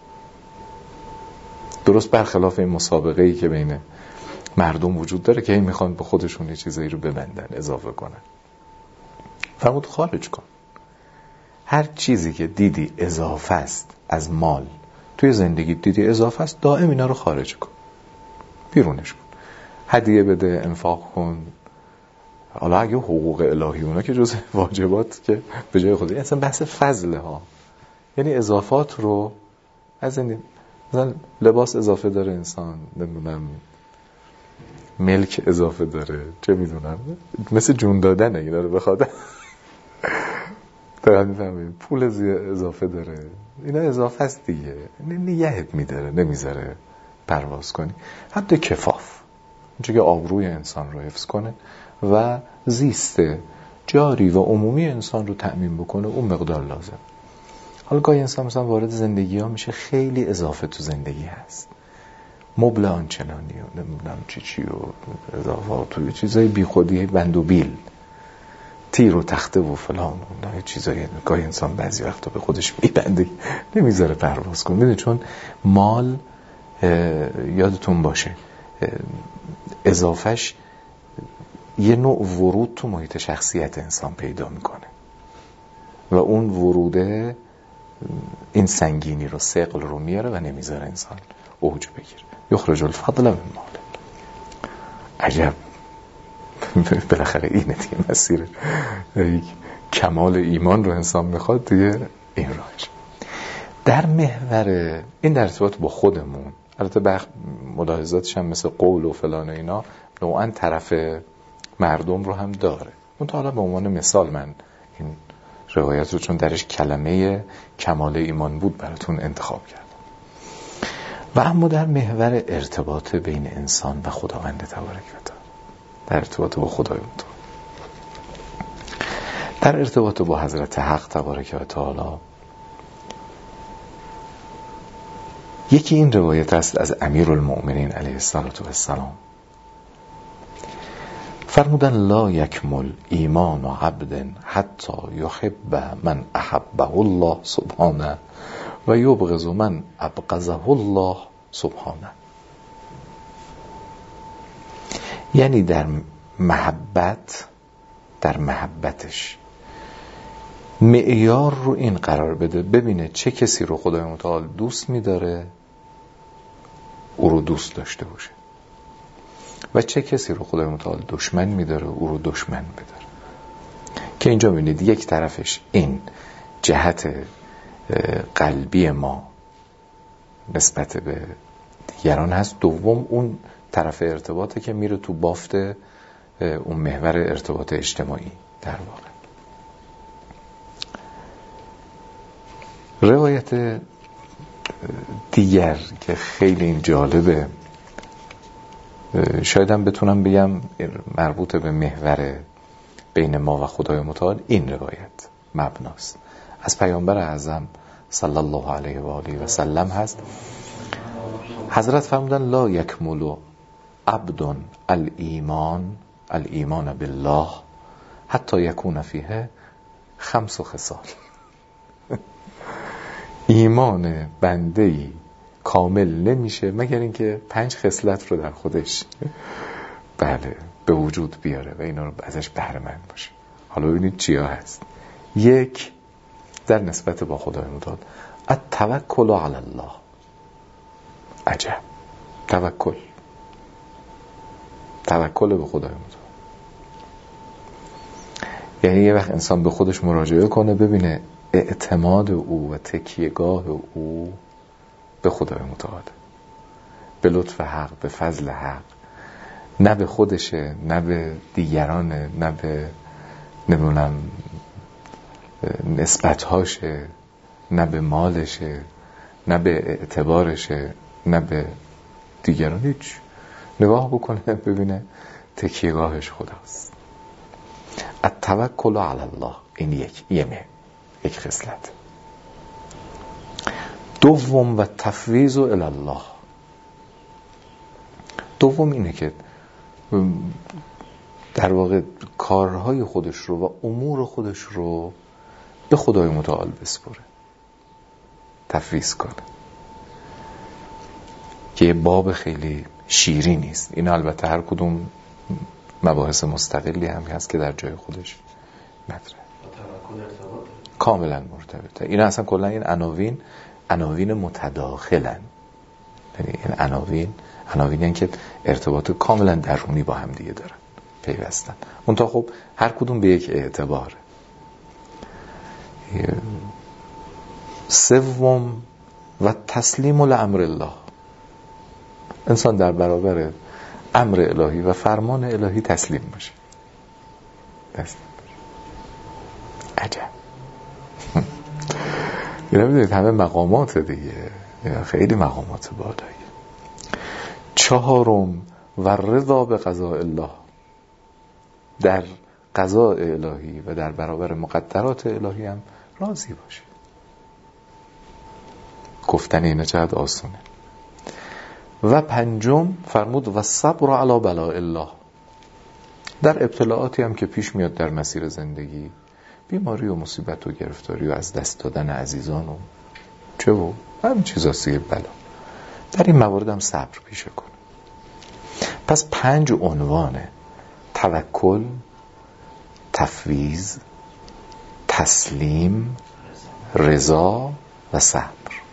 درست برخلاف این مسابقه‌ای که بین مردم وجود داره که هی میخوان به خودشون یه چیزایی رو ببندن، اضافه کنن. فرمود خارج کن. هر چیزی که دیدی اضافه است از مال توی زندگی، دیدی اضافه است، دائم اینا رو خارج کن، بیرونش کن، هدیه بده، انفاق کن. حالا اگه حقوق الهی اونا که جزء واجبات که به جای خودی، اصلا بحث فضله ها، یعنی اضافات رو از این، مثلا لباس اضافه داره انسان، نمیدونم ملک اضافه داره، چه میدونم، مثل جون دادن اگه داره بخواد دارم میفهمیم، پول اضافه داره، اینا اضافه است دیگه، نگهت میداره، نمیذاره پرواز کنی. حتی کفاف، چون که آبروی انسان رو حفظ کنه و زیست جاری و عمومی انسان رو تأمین بکنه، اون مقدار لازم. حالا گاهی انسان مثلا وارد زندگی ها میشه، خیلی اضافه تو زندگی هست، مبل آنچنانی و نمیدونم چی چی و اضافات و چیزای بی خودی، بند و بیل، تیر و تخته و فلان و چیزایی گاهی انسان بعضی وقتا به خودش میبنده، نمیذاره پرواز کنه. میدونی چون مال، یادتون باشه، اضافهش یه نوع ورود تو محیط شخصیت انسان پیدا میکنه و اون وروده این سنگینی رو، ثقل رو میاره و نمیذاره انسان اوج بگیره. یخرج الفضل من ماله. عجب، بالاخره اینه دیگه مسیر کمال ایمان رو انسان میخواد دیگه، این راهش. در محور این، در ارتباط با خودمون، البته بخ ملاحظاتش هم مثل قول و فلان و اینا نوعا طرف مردم رو هم داره. اون تا حالا به عنوان مثال من این روایت رو چون درش کلمه کمال ایمان بود براتون انتخاب کردم. و اما در محور ارتباط بین انسان و خداوند تبارک و تعالی، در ارتباط با خدای متعال، در ارتباط با حضرت حق تبارک و تعالی، یکی این روایت است از امیرالمؤمنین علیه السلام، فرمودن لا یکمل ایمان عبد حتی یحب من احبه الله سبحانه و یبغض من ابغضه الله سبحانه. یعنی در محبت، در محبتش معیار رو این قرار بده، ببینه چه کسی رو خدای متعال دوست می‌داره او رو دوست داشته باشه و چه کسی رو خدای متعال دشمن می‌داره او رو دشمن بداره. که اینجا می‌بینید یک طرفش این جهت قلبی ما نسبت به دیگران هست، دوم اون طرف ارتباطه که میره تو بافت اون محور ارتباط اجتماعی. در واقع روایت دیگر که خیلی جالبه، شایدم بتونم بگم مربوط به محور بین ما و خدای متعال، این روایت مبناست. از پیامبر اعظم صلی الله علیه و آله و سلم هست. حضرت فرمودن لا یکمل عبد الایمان الایمان بالله حتی یکون فیه خمس خصال. ایمان بنده‌ای کامل نمیشه مگر اینکه پنج خصلت رو در خودش بله به وجود بیاره و اینا رو ازش بهره مند باشه. حالا ببینید چیا هست. یک، در نسبت با خدای متعال التوکل علی الله. عجب، توکل توکل به خدای متعال. یعنی یه وقت انسان به خودش مراجعه کنه ببینه اعتماد او و تکیهگاه او به خدای متعال، به لطف حق، به فضل حق، نه به خودشه، نه به دیگرانه، نه به نمیدونم نسبتهاشه، نه به مالشه، نه به اعتبارشه، نه به دیگران. هیچ. نگاه بکنه ببینه تکیهگاهش خداست. التوکل علی الله، این یک یمه یک خصلت. دوم و تفویض الی الله. دوم اینه که در واقع کارهای خودش رو و امور خودش رو به خدای متعال بسپره، تفویض کنه، که یه باب خیلی شیری نیست. این البته هر کدوم مباحث مستقلی هم هست که در جای خودش مطرحه، کاملا مرتبطه. این اصلا کلا این عناوین عناوین متداخلن، یعنی این عناوین عناوینی که ارتباط کاملا درونی با هم دیگه دارن، پیوستن. منتها خب هر کدوم به یک اعتباره. سوم و تسلیم لامر الله. انسان در برابر امر الهی و فرمان الهی تسلیم باشه. تسلیم باشه. عجب. اینا میدونید همه مقامات دیگه، خیلی مقامات بالایی. چهارم و رضا به قضاء الله. در قضاء الهی و در برابر مقدرات الهی هم راضی باشه. گفتن اینه چقدر آسونه. و پنجم فرمود و صبر علی بلاء الله. در ابتلاعاتی هم که پیش میاد در مسیر زندگی، بیماری و مصیبت و گرفتاری و از دست دادن عزیزان و چه و همین چیزا سیه بلا، در این موارد هم صبر پیشه کنه. پس پنج عنوانه: توکل، تفویض، تسلیم، رضا و صبر.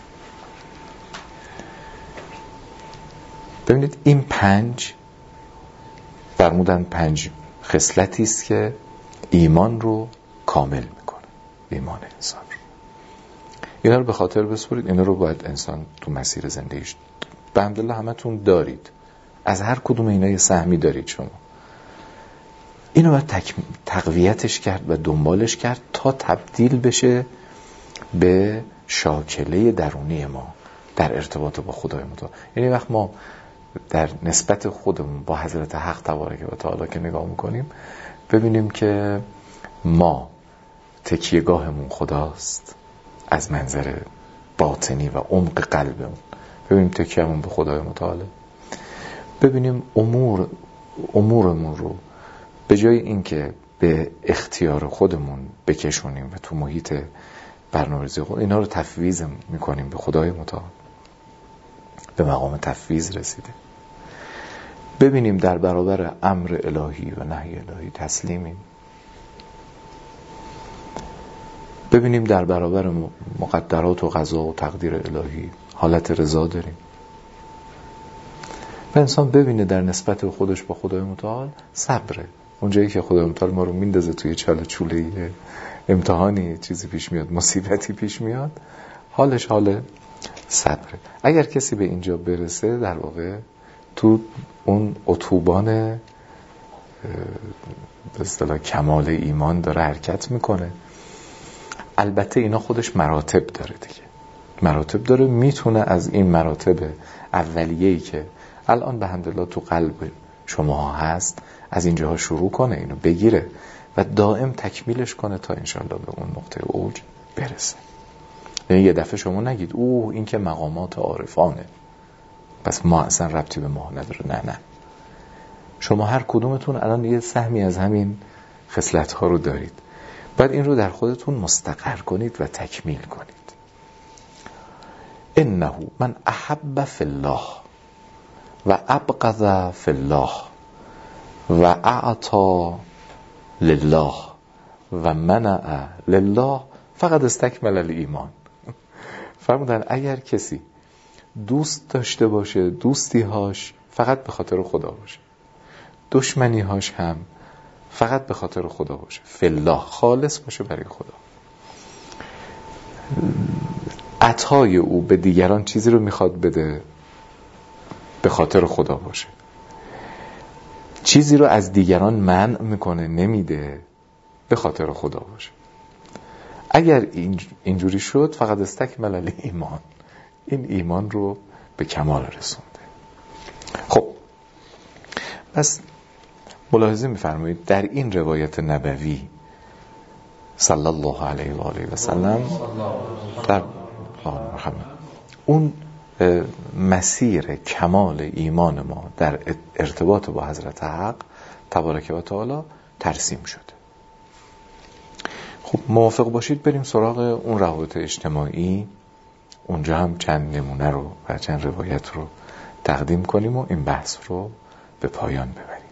ببینید این پنج فرمودن پنج خصلتی است که ایمان رو کامل میکنه، ایمان انسان رو. اینا رو به خاطر بسپرید، اینا رو باید انسان تو مسیر زندگیش به حمدالله همتون دارید. از هر کدوم اینا یه سهمی دارید شما. اینو باید تک... تقویتش کرد و دنبالش کرد تا تبدیل بشه به شاکله درونی ما در ارتباط با خدای متعال. یعنی وقت ما در نسبت خودمون با حضرت حق تبارک و تعالی که نگاه میکنیم، ببینیم که ما تکیهگاهمون خداست از منظر باطنی و عمق قلبمون. ببینیم تکیهمون به خدای متعال. ببینیم امور امورمون رو به جای اینکه به اختیار خودمون بکشونیم و تو محیط برنامه‌ریزی خود اینا رو تفویض میکنیم به خدای متعال. به مقام تفویض رسیده. ببینیم در برابر امر الهی و نهی الهی تسلیمیم، ببینیم در برابر مقدرات و قضا و تقدیر الهی حالت رضا داریم و انسان ببینه در نسبت خودش با خدای متعال صبره. اونجایی که خدای متعال ما رو میندازه توی چاله چوله امتحانی، چیزی پیش میاد، مصیبتی پیش میاد، حالش حال صبره. اگر کسی به اینجا برسه در واقع تو اون اتوبان به اصطلاح کمال ایمان داره حرکت میکنه. البته اینا خودش مراتب داره دیگه، مراتب داره، میتونه از این مراتب اولیه‌ای که الان به حمدالله تو قلب شما هست از اینجاها شروع کنه، اینو بگیره و دائم تکمیلش کنه تا انشالله به اون نقطه اوج برسه. یعنی یه دفعه شما نگید اوه این که مقامات عارفانه پس ما اصلا ربطی به ما نداره. نه نه، شما هر کدومتون الان یه سهمی از همین خصلت ها رو دارید، بعد این رو در خودتون مستقر کنید و تکمیل کنید. انه من احب فی الله و ابغض فی الله و اعطا لله و منع لله فقط استکمل الایمان. فرمودن اگر کسی دوست داشته باشه دوستی هاش فقط به خاطر خدا باشه، دشمنی هاش هم فقط به خاطر خدا باشه، فی الله خالص باشه برای خدا، عطای او به دیگران چیزی رو میخواد بده به خاطر خدا باشه، چیزی رو از دیگران منع میکنه نمیده به خاطر خدا باشه. اگر اینجوری شد فقط استکمل الایمان، این ایمان رو به کمال رسونده. خب پس ملاحظه میفرمایید در این روایت نبوی صلی الله علیه و آله و سلم در اون مسیر کمال ایمان ما در ارتباط با حضرت حق تبارک و تعالی ترسیم شده. خب موافق باشید بریم سراغ اون روابط اجتماعی، اونجا هم چند نمونه رو و چند روایت رو تقدیم کنیم و این بحث رو به پایان ببریم.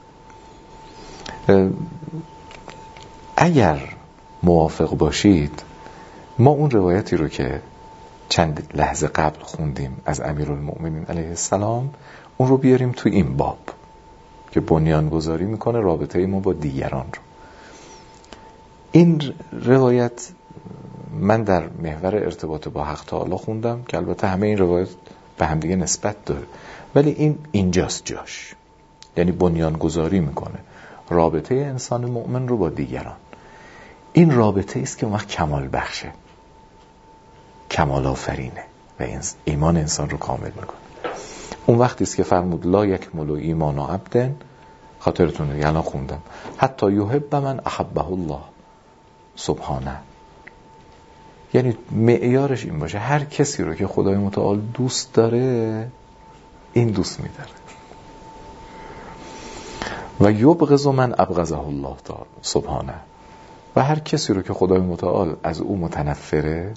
اگر موافق باشید ما اون روایتی رو که چند لحظه قبل خوندیم از امیرالمؤمنین علیه السلام اون رو بیاریم تو این باب که بنیان گذاری میکنه رابطه ما با دیگران رو. این روایت من در محور ارتباط با حق تعالی خوندم که البته همه این روایت به همدیگه نسبت داره، ولی این اینجاست جاش، یعنی بنیان گذاری میکنه رابطه انسان مؤمن رو با دیگران. این رابطه است که اون وقت کمال بخشه، کمال آفرینه و ایمان انسان رو کامل میکنه. اون وقتی است که فرمود لا یکمل ایمان عبد، خاطرتونه یعنی خوندم حتی یحب من احبه الله سبحانه، یعنی معیارش این باشه هر کسی رو که خدای متعال دوست داره این دوست میداره. و یبغض من ابغضه الله تعالی سبحانه، و هر کسی رو که خدای متعال از او متنفره،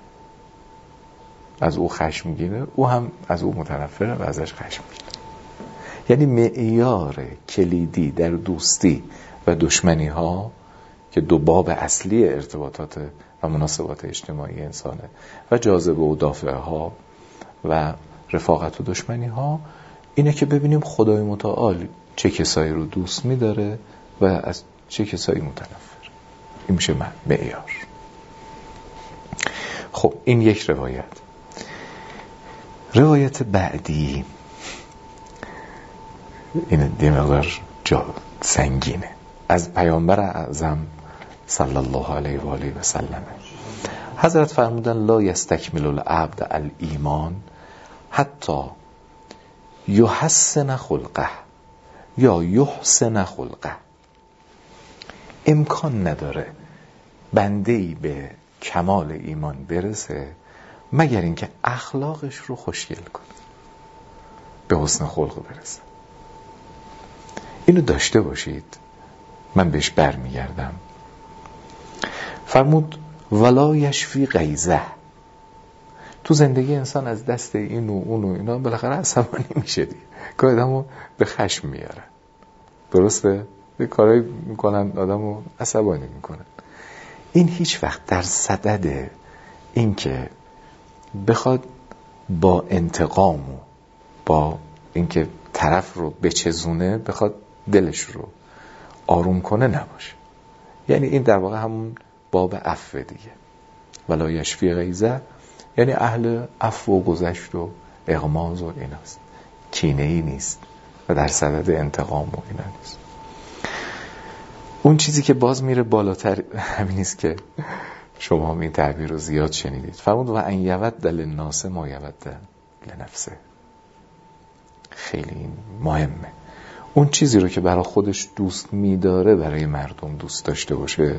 از او خشمگینه، او هم از او متنفره و ازش خشمگینه. یعنی معیار کلیدی در دوستی و دشمنی ها که دو باب اصلی ارتباطات و مناسبات اجتماعی انسانه و جاذبه و دافعه ها و رفاقت و دشمنی ها، اینه که ببینیم خدای متعال چه کسایی رو دوست می‌داره و از چه کسایی متنفر. این میشه معیار. خب این یک روایت. روایت بعدی این یه مقدار جا سنگینه، از پیامبر اعظم صلی الله علیه و آله و سلم. حضرت فرمودن لا یستکمل العبد الایمان حتی یحسن خلقه یا یحسن خلقه. امکان نداره بنده‌ای به کمال ایمان برسه مگر اینکه اخلاقش رو خوشگل کنه، به حسن خلق برسه. اینو داشته باشید، من بهش برمیگردم. فرمود ولا یشفی غیظه تو زندگی انسان از دست این و اون و اینا بالاخره عصبانی میشه دیگه، که آدمو به خشم میارن. درسته؟ یه کارایی میکنن آدمو عصبانی میکنن. این هیچ وقت در صدد این که بخواد با انتقام و با اینکه طرف رو بچزونه بخواد دلش رو آروم کنه نباشه. یعنی این در واقع همون باب عفو دیگه، ولا یشفی غیظه، یعنی اهل عفو و گذشت و اغماض و ایناست، کینه ای نیست و در صدد انتقام و اینا نیست. اون چیزی که باز میره بالاتر همین نیست که شما هم این تعبیر رو زیاد شنیدید. فرمود و ان یود للناس ما یود لنفسه. خیلی مهمه. اون چیزی رو که برای خودش دوست میداره برای مردم دوست داشته باشه.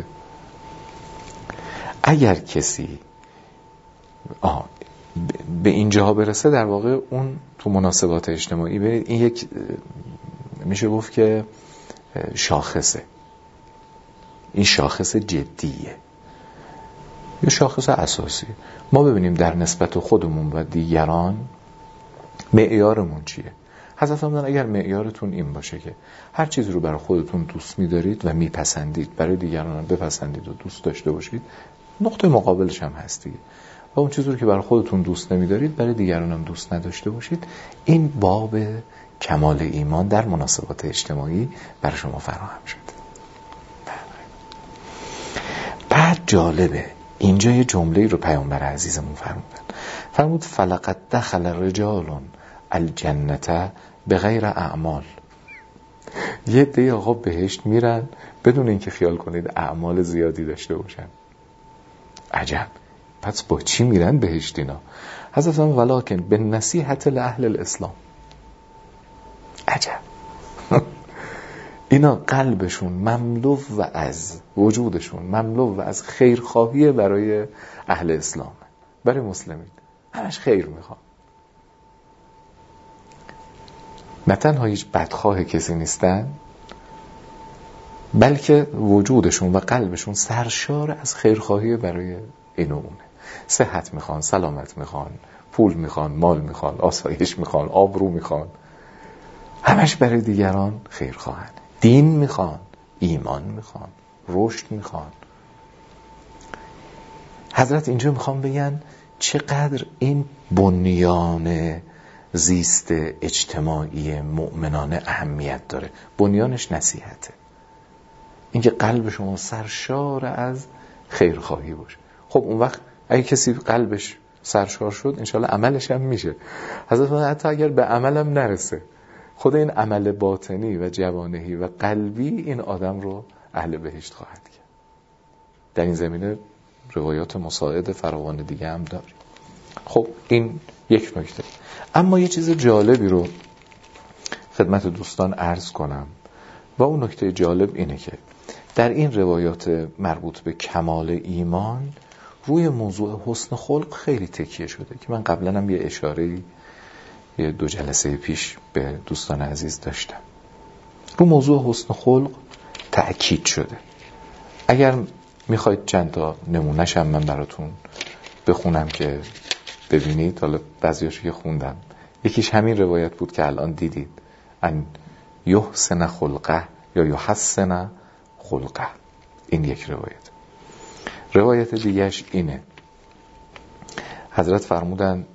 اگر کسی آه به اینجاها برسه، در واقع اون تو مناسبات اجتماعی برید، این یک میشه گفت که شاخصه، این شاخص جدیه، یه شاخص اساسی. ما ببینیم در نسبت خودمون و دیگران معیارمون چیه. حضرت فرمودن اگر معیارتون این باشه که هر چیزی رو برای خودتون دوست می‌دارید و میپسندید، برای دیگران هم بپسندید و دوست داشته باشید، نقطه مقابلش هم هست دیگه. و اون چیزی رو که برای خودتون دوست نمی‌دارید، برای دیگران هم دوست نداشته باشید. این باب کمال ایمان در مناسبات اجتماعی برای شما فراهم شده. بعد جالبه اینجا یه جمله‌ای رو پیامبر عزیزمون فرمودن. فرمود فلقد دخل رجال الجنة بغیر اعمال. یه عده آقا بهشت میرن بدون اینکه خیال کنید اعمال زیادی داشته باشن. عجب. پس با چی میرن بهشت اینا؟ حضرت فرمود ولکن بالنصیحة لاهل الاسلام. عجب. اینا قلبشون مملو و از وجودشون مملو و از خیرخواهی برای اهل اسلام، برای مسلمین، همش خیر میخوان. نه تنها هیچ بدخواه کسی نیستن، بلکه وجودشون و قلبشون سرشار از خیرخواهی برای این و اونه. صحت میخوان، سلامت میخوان، پول میخوان، مال میخوان، آسایش میخوان، آبرو میخوان، همش برای دیگران خیرخواهن. دین میخوان، ایمان میخوان، رشد میخوان. حضرت اینجا میخوام بگن چقدر این بنیان زیست اجتماعی مؤمنانه اهمیت داره. بنیانش نصیحته، اینکه قلب شما سرشار از خیرخواهی باشه. خب اون وقت اگه کسی قلبش سرشار شد انشالله عملش هم میشه. حضرت حتی اگر به عملم نرسه، خود این عمل باطنی و جوانهی و قلبی این آدم رو اهل بهشت خواهد کرد. در این زمینه روایات مساعد فراوان دیگه هم داریم. خب این یک نکته. اما یه چیز جالبی رو خدمت دوستان عرض کنم و اون نکته جالب اینه که در این روایات مربوط به کمال ایمان روی موضوع حسن خلق خیلی تکیه شده که من قبلا هم یه اشاره‌ای یه دو جلسه پیش به دوستان عزیز داشتم. رو موضوع حسن خلق تأکید شده. اگر میخواید چند تا نمونه‌ش هم من براتون بخونم که ببینید، حالا بعضیاشو که خوندم، یکیش همین روایت بود که الان دیدید، ان یحسن خلقه یا یحسن خلقه. این یک روایت. روایت دیگهش اینه، حضرت فرمودن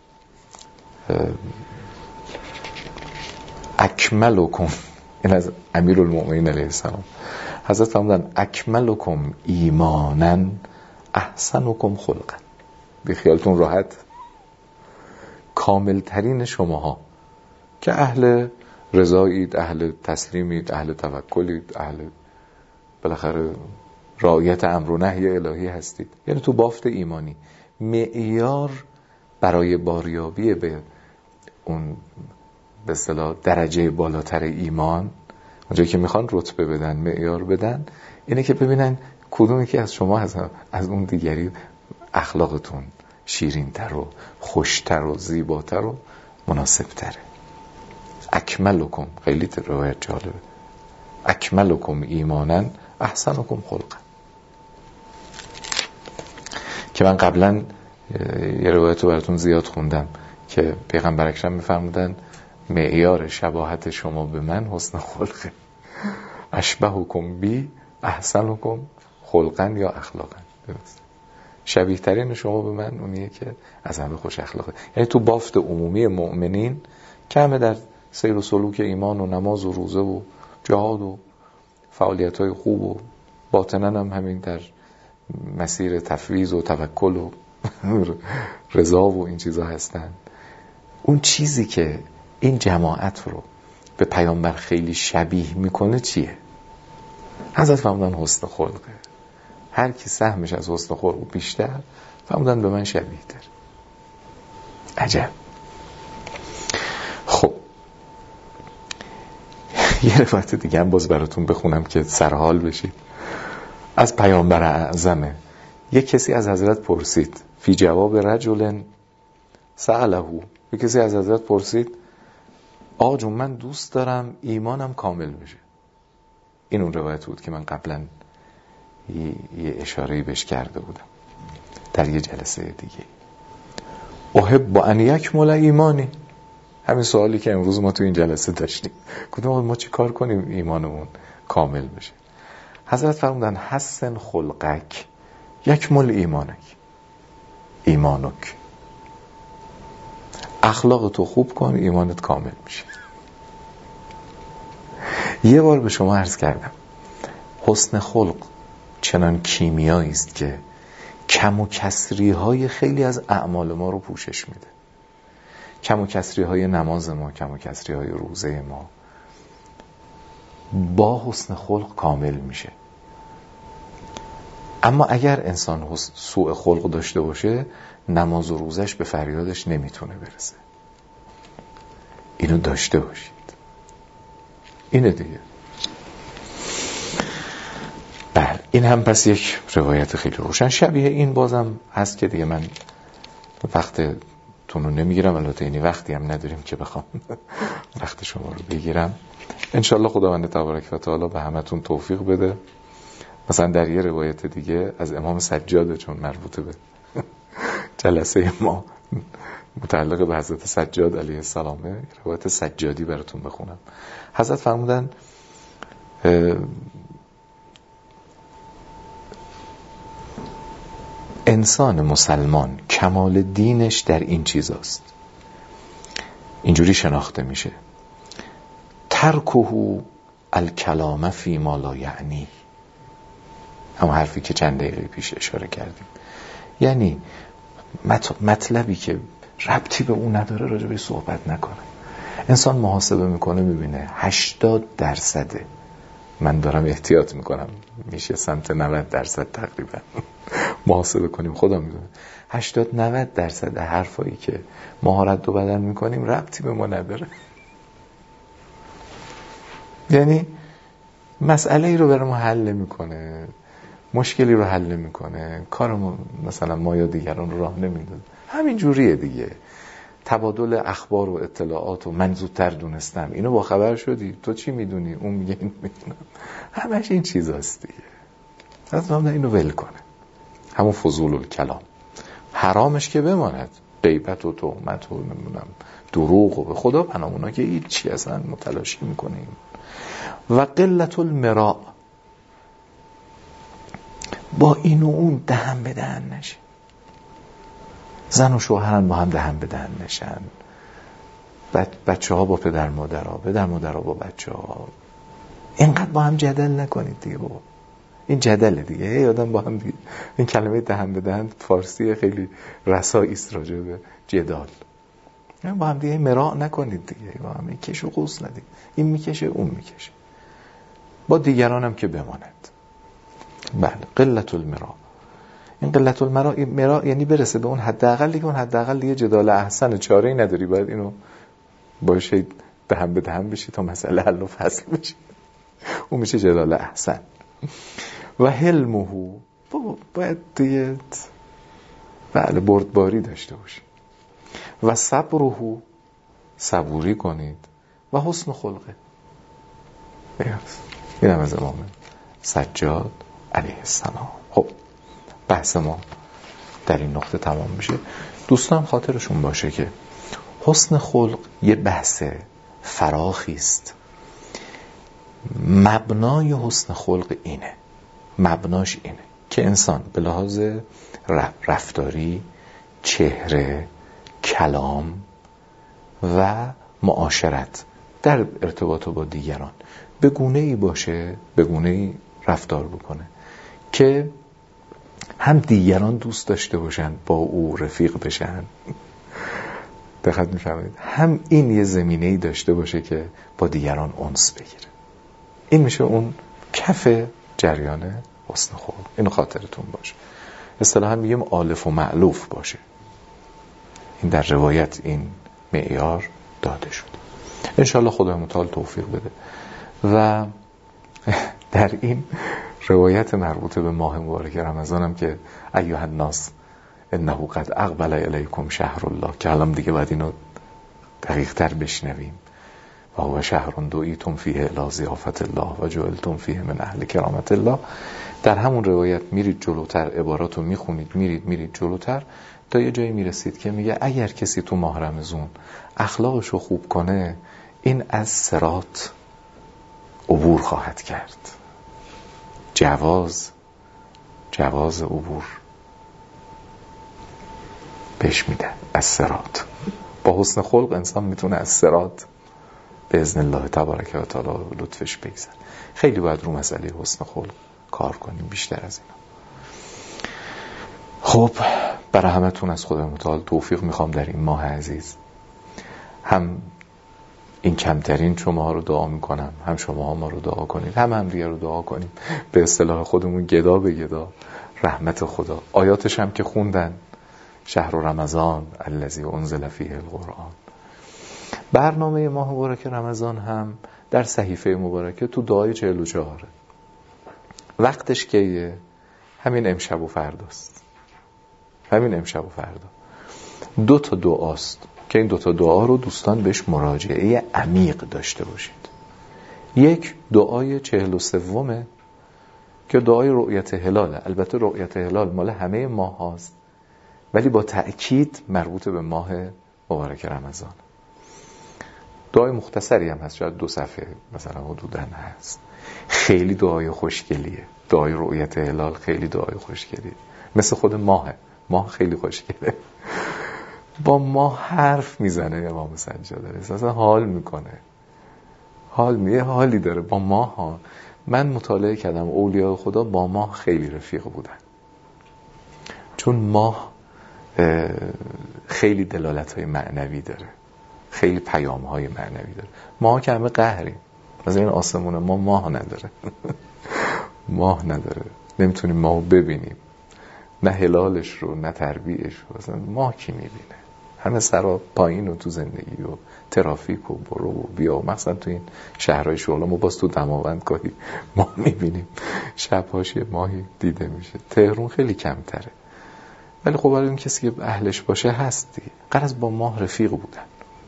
اکملکم، این از امیرالمؤمنین علیه السلام، حضرت فرمودن اکملکم ایمانا احسنکم خلقا. به خیالتون راحت، کامل ترین شماها که اهل رضایید، اهل تسلیمید، اهل توکلید، اهل بالاخره رعایت امر و نهی الهی هستید، یعنی تو بافت ایمانی معیار برای باریابی به اون به اصطلاح درجه بالاتر ایمان، اونجایی که میخوان رتبه بدن، معیار بدن، اینه که ببینن کدومی که از شما از, از اون دیگری اخلاقتون شیرین‌تر و خوشتر و زیباتر و مناسب‌تره. اکملکم، خیلی روایت جالبه، اکملکم ایمانا احسنکم خلقا، که من قبلا یه روایت رو براتون زیاد خوندم که پیغمبر اکرم میفرمودن معیار شباهت شما به من حسن خلقه، اشبهکم بی احسنکم خلقا یا اخلاقا. شبیه ترین شما به من اونیه که از همه خوش اخلاقه. یعنی تو بافت عمومی مؤمنین کمه در سیر و سلوک ایمان و نماز و روزه و جهاد و فعالیت‌های خوب و باطنن هم همین در مسیر تفویض و توکل و رضا و این چیزا هستن. اون چیزی که این جماعت رو به پیامبر خیلی شبیه میکنه چیه؟ حضرت فرمودن حسن خلقه. هر کی سهمش از حسن خلق بیشتر، فرمودن به من شبیه تر. عجب. خب یه روایت دیگه هم باز براتون بخونم که سرحال بشید. از پیامبر اعظمه، یک کسی از حضرت پرسید فی جواب رجل سأله، یک کسی از حضرت پرسید آقا جون من دوست دارم ایمانم کامل بشه. این اون روایت بود که من قبلا یه اشاره‌ای بهش کرده بودم در یه جلسه دیگه. احب ان یکمل ایمانی، همین سوالی که امروز ما تو این جلسه داشتیم، گفتم ما چی کار کنیم ایمانمون کامل بشه؟ حضرت فرمودن حسن خلقک یکمل ایمانک، ایمانک، اخلاق تو خوب کن ایمانت کامل میشه. یه بار به شما عرض کردم حسن خلق چنان کیمیایی است که کم و کسری های خیلی از اعمال ما رو پوشش میده. کم و کسری های نماز ما، کم و کسری های روزه ما با حسن خلق کامل میشه. اما اگر انسان سوء خلق داشته باشه، نماز و روزش به فریادش نمیتونه برسه. اینو داشته باشید. اینه دیگه. بله، این هم پس یک روایت خیلی روشن. شبیه این بازم هست که دیگه من وقتتون رو نمیگیرم، البته اینی وقتی هم نداریم که بخوام وقت شما رو بگیرم. انشالله خداوند تبارک و تعالی به همتون توفیق بده. مثلا در یه روایت دیگه از امام سجاد، چون مربوطه به جلسه ما متعلق به حضرت سجاد علیه السلامه، روایت سجادی براتون بخونم. حضرت فرمودن انسان مسلمان کمال دینش در این چیزاست، اینجوری شناخته میشه: ترکه الکلام فی ما لا یعنی، همون حرفی که چند دقیقه پیش اشاره کردیم. یعنی مطلبی که ربطی به اون نداره راجع بهش صحبت نکنه. انسان محاسبه میکنه میبینه هشتاد درصده، من دارم احتیاط میکنم، میشه سمت نود درصد تقریبا محاسبه کنیم، خدا میدونه هشتاد نود درصد حرفایی که ما رد و بدل میکنیم ربطی به ما نداره. یعنی مسئله ای رو برای ما حل میکنه، مشکلی رو حل میکنه، کارمون مثلا ما یا دیگران رو راه نمیده. همین جوریه دیگه. تبادل اخبار و اطلاعات و من زودتر دونستم، اینو با خبر شدی، تو چی میدونی، اون میگه این میدونم، همش این چیزاست دیگه. از نام اینو ول کنه، همون فضول الکلام. حرامش که بماند، غیبت و تهمت و نمیدونم دروغ و به خدا پناهمونا که هیچ چی اصلا متلاشی میکنیم. و قلت المراء، با این و اون دهن به دهن نشه. زن و شوهرن با هم دهن به دهن نشن، بچه ها با پدر مادر ها، پدر مادر ها با بچه ها. اینقدر با هم جدل نکنید دیگه بابا. این جدله دیگه. هی آدم با هم دیگه. این کلمه دهن به دهن فارسی خیلی رسایی است راجع به جدال. با هم دیگه مراء نکنید دیگه، با هم کش و قوس ندید. این میکشه اون میکشه. با دیگران هم که بماند. بله، قلت المراء. این قلت المراء مراء یعنی برسه به اون حداقل دیگه. اون حداقل دیگه جدال احسن، چاره‌ای نداری، باید اینو باشه دهن به دهن بشی تا مسئله حل و فصل بشه. اون میشه جدال احسن. و حلمه، بابا باید دیگه بله بردباری داشته باشی. و صبره، صبوری کنید. و حسن خلقه. این هم از امام سجاد علیه السلام. خب بحث ما در این نقطه تمام میشه. دوستان خاطرشون باشه که حسن خلق یه بحث فراخی است. مبنای حسن خلق اینه، مبناش اینه که انسان به لحاظ رفتاری، چهره، کلام و معاشرت در ارتباط با دیگران به گونه‌ای باشه، به گونه‌ای رفتار بکنه که هم دیگران دوست داشته باشن، با او رفیق بشن، دقت می‌فرمایید، هم این یه زمینه‌ای داشته باشه که با دیگران انس بگیره. این میشه اون کف جریان حسن خلق. اینو خاطرتون باشه. اصطلاحاً میگیم آلف و مألوف باشه. این در روایت این معیار داده شد. انشالله خدای متعال توفیق بده. و در این روایت مربوط به ماه مبارک رمضان هم که ایها الناس انه قد اقبل الیکم شهر الله، که الان دیگه باید اینو دقیق تر بشنویم. و هو شهر دعیتم فیه الی ضیافت الله و جعلتم فیه من اهل کرامت الله. در همون روایت میرید جلوتر، عباراتو میخونید، میرید میرید جلوتر تا یه جایی میرسید که میگه اگر کسی تو ماه رمضان اخلاقشو خوب کنه، این از صراط عبور خواهد کرد. جواز جواز عبور بهش میده از صراط. با حسن خلق انسان میتونه از صراط به اذن الله تبارک و تعالی لطفش بگذره. خیلی باید رو مسئله حسن خلق کار کنیم بیشتر از اینا. خب برای همتون از خدای متعال توفیق میخوام در این ماه عزیز. هم این کمترین شما رو دعا میکنم، هم شما ها ما رو دعا کنید، هم هم دیگر رو دعا کنیم. به اصطلاح خودمون گدا به گدا رحمت خدا. آیاتش هم که خوندن، شهر رمضان الذی انزل فیه القرآن. برنامه ماه مبارک رمضان هم در صحیفه مبارکه تو دعای چهل و چهاره. وقتش کیه؟ همین امشب و فرداست. همین امشب و فردا دو تا دعاست که این دو تا دعا رو دوستان بهش مراجعه عمیق داشته باشید. یک دعای چهل و سومه که دعای رؤیت هلاله. البته رؤیت هلال مال همه ماه هاست، ولی با تأکید مربوط به ماه مبارک رمضان. دعای مختصری هم هست، شاید دو صفحه مثلا حدوداً هست. خیلی دعای خوشگلیه. دعای رؤیت هلال خیلی دعای خوشگلیه، مثل خود ماهه. ماه خیلی خوشگله، با ماه حرف میزنه امام سجاده، اصلا حال میکنه، حال میه حالی داره با ماه ها. من مطالعه کردم اولیاء خدا با ماه خیلی رفیق بودن، چون ماه خیلی دلالت های معنوی داره، خیلی پیام های معنوی داره. ما که همه قهریم، مثلا این آسمون ما ماه نداره ماه نداره، نمیتونیم ماه ببینیم، نه هلالش رو نه تربیعش رو. اصلا ماه کی میبینه؟ همه سرا پایین و تو زندگی و ترافیک و برو و بیا و مثلا تو این شهرهای شغل ما باز تو دماوند گاهی ماه میبینیم، شبهاش یه ماهی دیده میشه. تهران خیلی کمتره، ولی خب برای اون کسی که اهلش باشه هست دیگه. قرض با ماه رفیق بودن.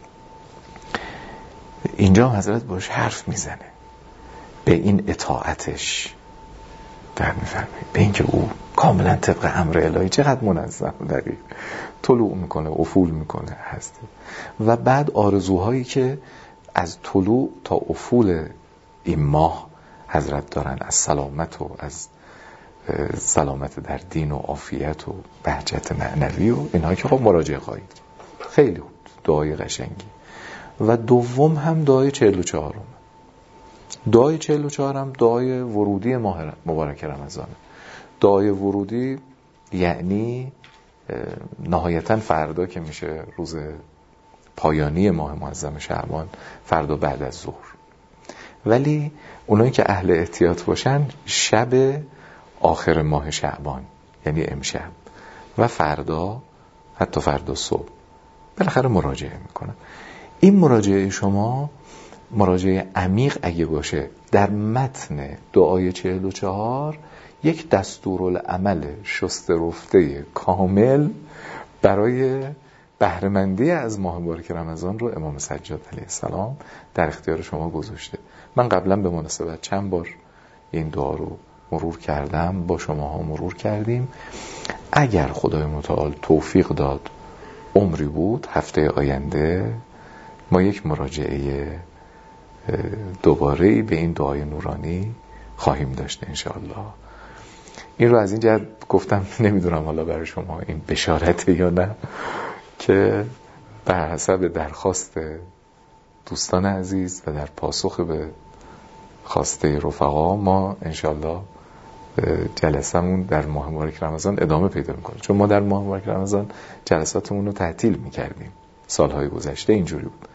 اینجا حضرت باش حرف میزنه به این اطاعتش، در میفرمایید به اینکه او کاملا طبق امر الهی، چقدر منظم دقیق طلوع میکنه، افول میکنه هست. و بعد آرزوهایی که از طلوع تا افول این ماه حضرت دارن، از سلامت و از سلامت در دین و عافیت و بهجت معنوی و اینها که خب مراجعه خواهید. خیلی دعای قشنگی. و دوم هم دعای چهل و چهارم. دعای چهل و چهار هم دعای ورودی ماه مبارک رمضان. دعای ورودی یعنی نهایتا فردا که میشه روز پایانی ماه معظم شعبان، فردا بعد از ظهر. ولی اونایی که اهل احتیاط باشن شب آخر ماه شعبان، یعنی امشب و فردا، حتی فردا صبح بالاخره مراجعه میکنن. این مراجعه شما مراجعه عمیق اگه باشه در متن دعای چهل و چهار، یک دستورالعمل شسته رفته کامل برای بهره‌مندی از ماه مبارک رمضان رو امام سجاد علیه السلام در اختیار شما گذاشته. من قبلا به مناسبت چند بار این دعا رو مرور کردم با شماها مرور کردیم. اگر خدای متعال توفیق داد عمری بود هفته آینده ما یک مراجعه دوباره به این دعای نورانی خواهیم داشت انشاءالله. این رو از این جهت گفتم، نمیدونم حالا برای شما این بشارته یا نه، که بر حسب درخواست دوستان عزیز و در پاسخ به خواسته رفقا ما انشاءالله جلسمون در ماه مبارک رمضان ادامه پیدا میکنه، چون ما در ماه مبارک رمضان جلساتمون رو تعطیل میکردیم سالهای گذشته اینجوری بود.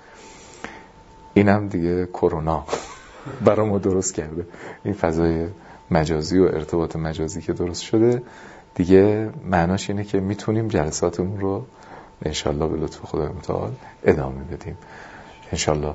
اینم دیگه کرونا برای ما درست کرده، این فضای مجازی و ارتباط مجازی که درست شده دیگه معناش اینه که میتونیم جلساتمون رو انشالله به لطف خدای متعال ادامه بدیم. انشالله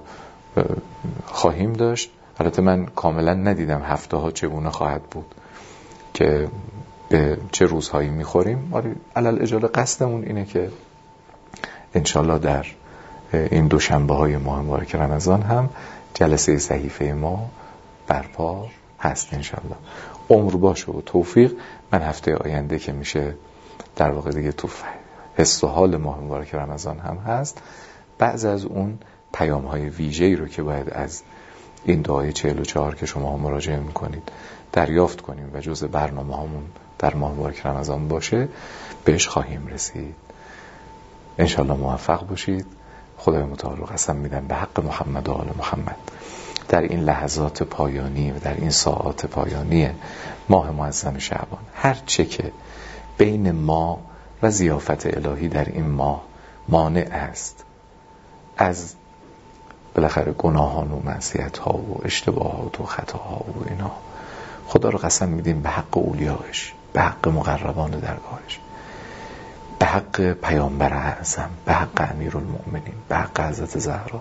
خواهیم داشت. البته من کاملا ندیدم هفته ها چگونه خواهد بود که به چه روزهایی میخوریم، ولی علل اجاله قصدمون اینه که انشالله در این دوشنبه های ماه مبارک رمضان هم جلسه صحیفه ما برپا هست انشالله. عمر باشه و توفیق. من هفته آینده که میشه در واقع دیگه تو حس و حال ماه مبارک رمضان هم هست، بعض از اون پیام های ویژه‌ای رو که باید از این دعای چهل و چهار که شما مراجعه میکنید دریافت کنیم و جزء برنامه همون در ماه مبارک رمضان باشه بهش خواهیم رسید. انشالله موفق باشید. خدای متعال رو قسم میدم به حق محمد و آل محمد در این لحظات پایانی و در این ساعات پایانی ماه معظم شعبان، هر چه که بین ما و ضیافت الهی در این ماه مانع است از بالاخره گناهان و معصیت‌ها و اشتباهات و خطاها و اینا، خدا رو قسم میدیم به حق اولیاش، به حق مقربان درگاهش، به حق پیامبر اعظم، به حق امیرالمؤمنین، به حق حضرت زهرا،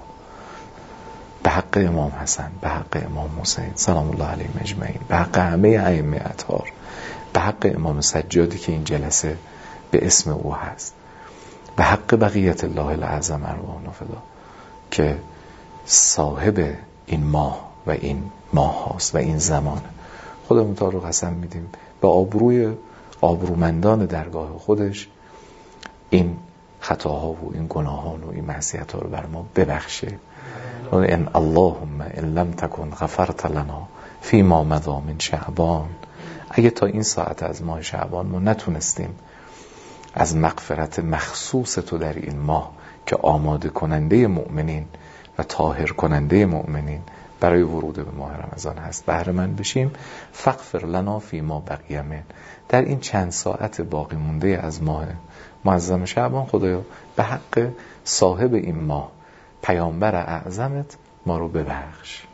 به حق امام حسن، به حق امام حسین سلام الله علیهم اجمعین، به حق همه ائمه اطهار، به حق امام سجادی که این جلسه به اسم او هست، به حق بقیت الله الاعظم ارواحنا فدا که صاحب این ماه و این ماه هاست و این زمان. خدا متعال رو قسم میدیم به آبروی آبرومندان درگاه خودش این خطاها و این گناهان و این معصیت‌ها رو بر ما ببخشه. ان اللهم ان لم تکن غفرت لنا فی ما مضی من شعبان، اگه تا این ساعت از ماه شعبان ما نتونستیم از مغفرت مخصوص تو در این ماه که آماده کننده مؤمنین و طاهر کننده مؤمنین برای ورود به ماه رمضان هست بهره مند بشیم، فاغفر لنا فی ما بقی من، در این چند ساعت باقی مونده از ماه معظم شعبان خدایا به حق صاحب این ماه پیامبر اعظمت ما رو ببخش.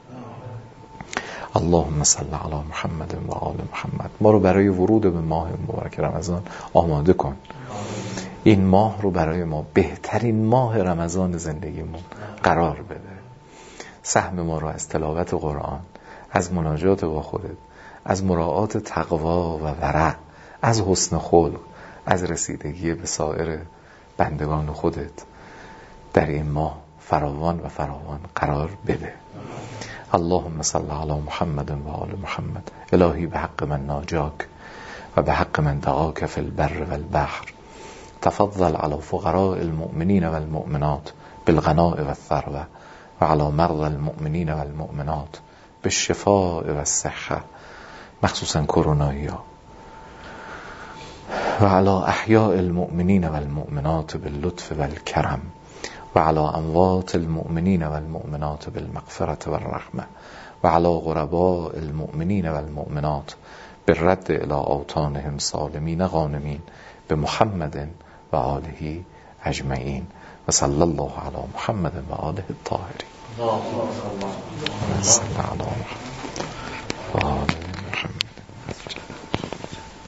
اللهم صل علی محمد و آل محمد، ما رو برای ورود به ماه مبارک رمضان آماده کن. این ماه رو برای ما بهترین ماه رمضان زندگیمون قرار بده. سهم ما رو از تلاوت قرآن، از مناجات با خودت، از مراعات تقوا و ورع، از حسن خلق، از رسیدگی به سایر بندگان خودت در این ماه فراوان و فراوان قرار بده. اللهم صل علی محمد و آل محمد. الهی به حق من ناجاک و به حق من دعاک فی البر و البحر تفضل علی فقراء المؤمنین و المؤمنات بالغناء و الثروة و علی مرضى المؤمنین و المؤمنات بالشفاء و الصحة، مخصوصا کرونایی ها، و علی احیاء المؤمنین و المؤمنات باللطف و الکرم و علی اموات المؤمنین و المؤمنات بالمغفرة و الرحمة و علی غرباء المؤمنین و المؤمنات بالرد الى اوطانهم سالمین غانمین بمحمد و آله اجمعین و صلی الله علی محمد و آله الطاهرین.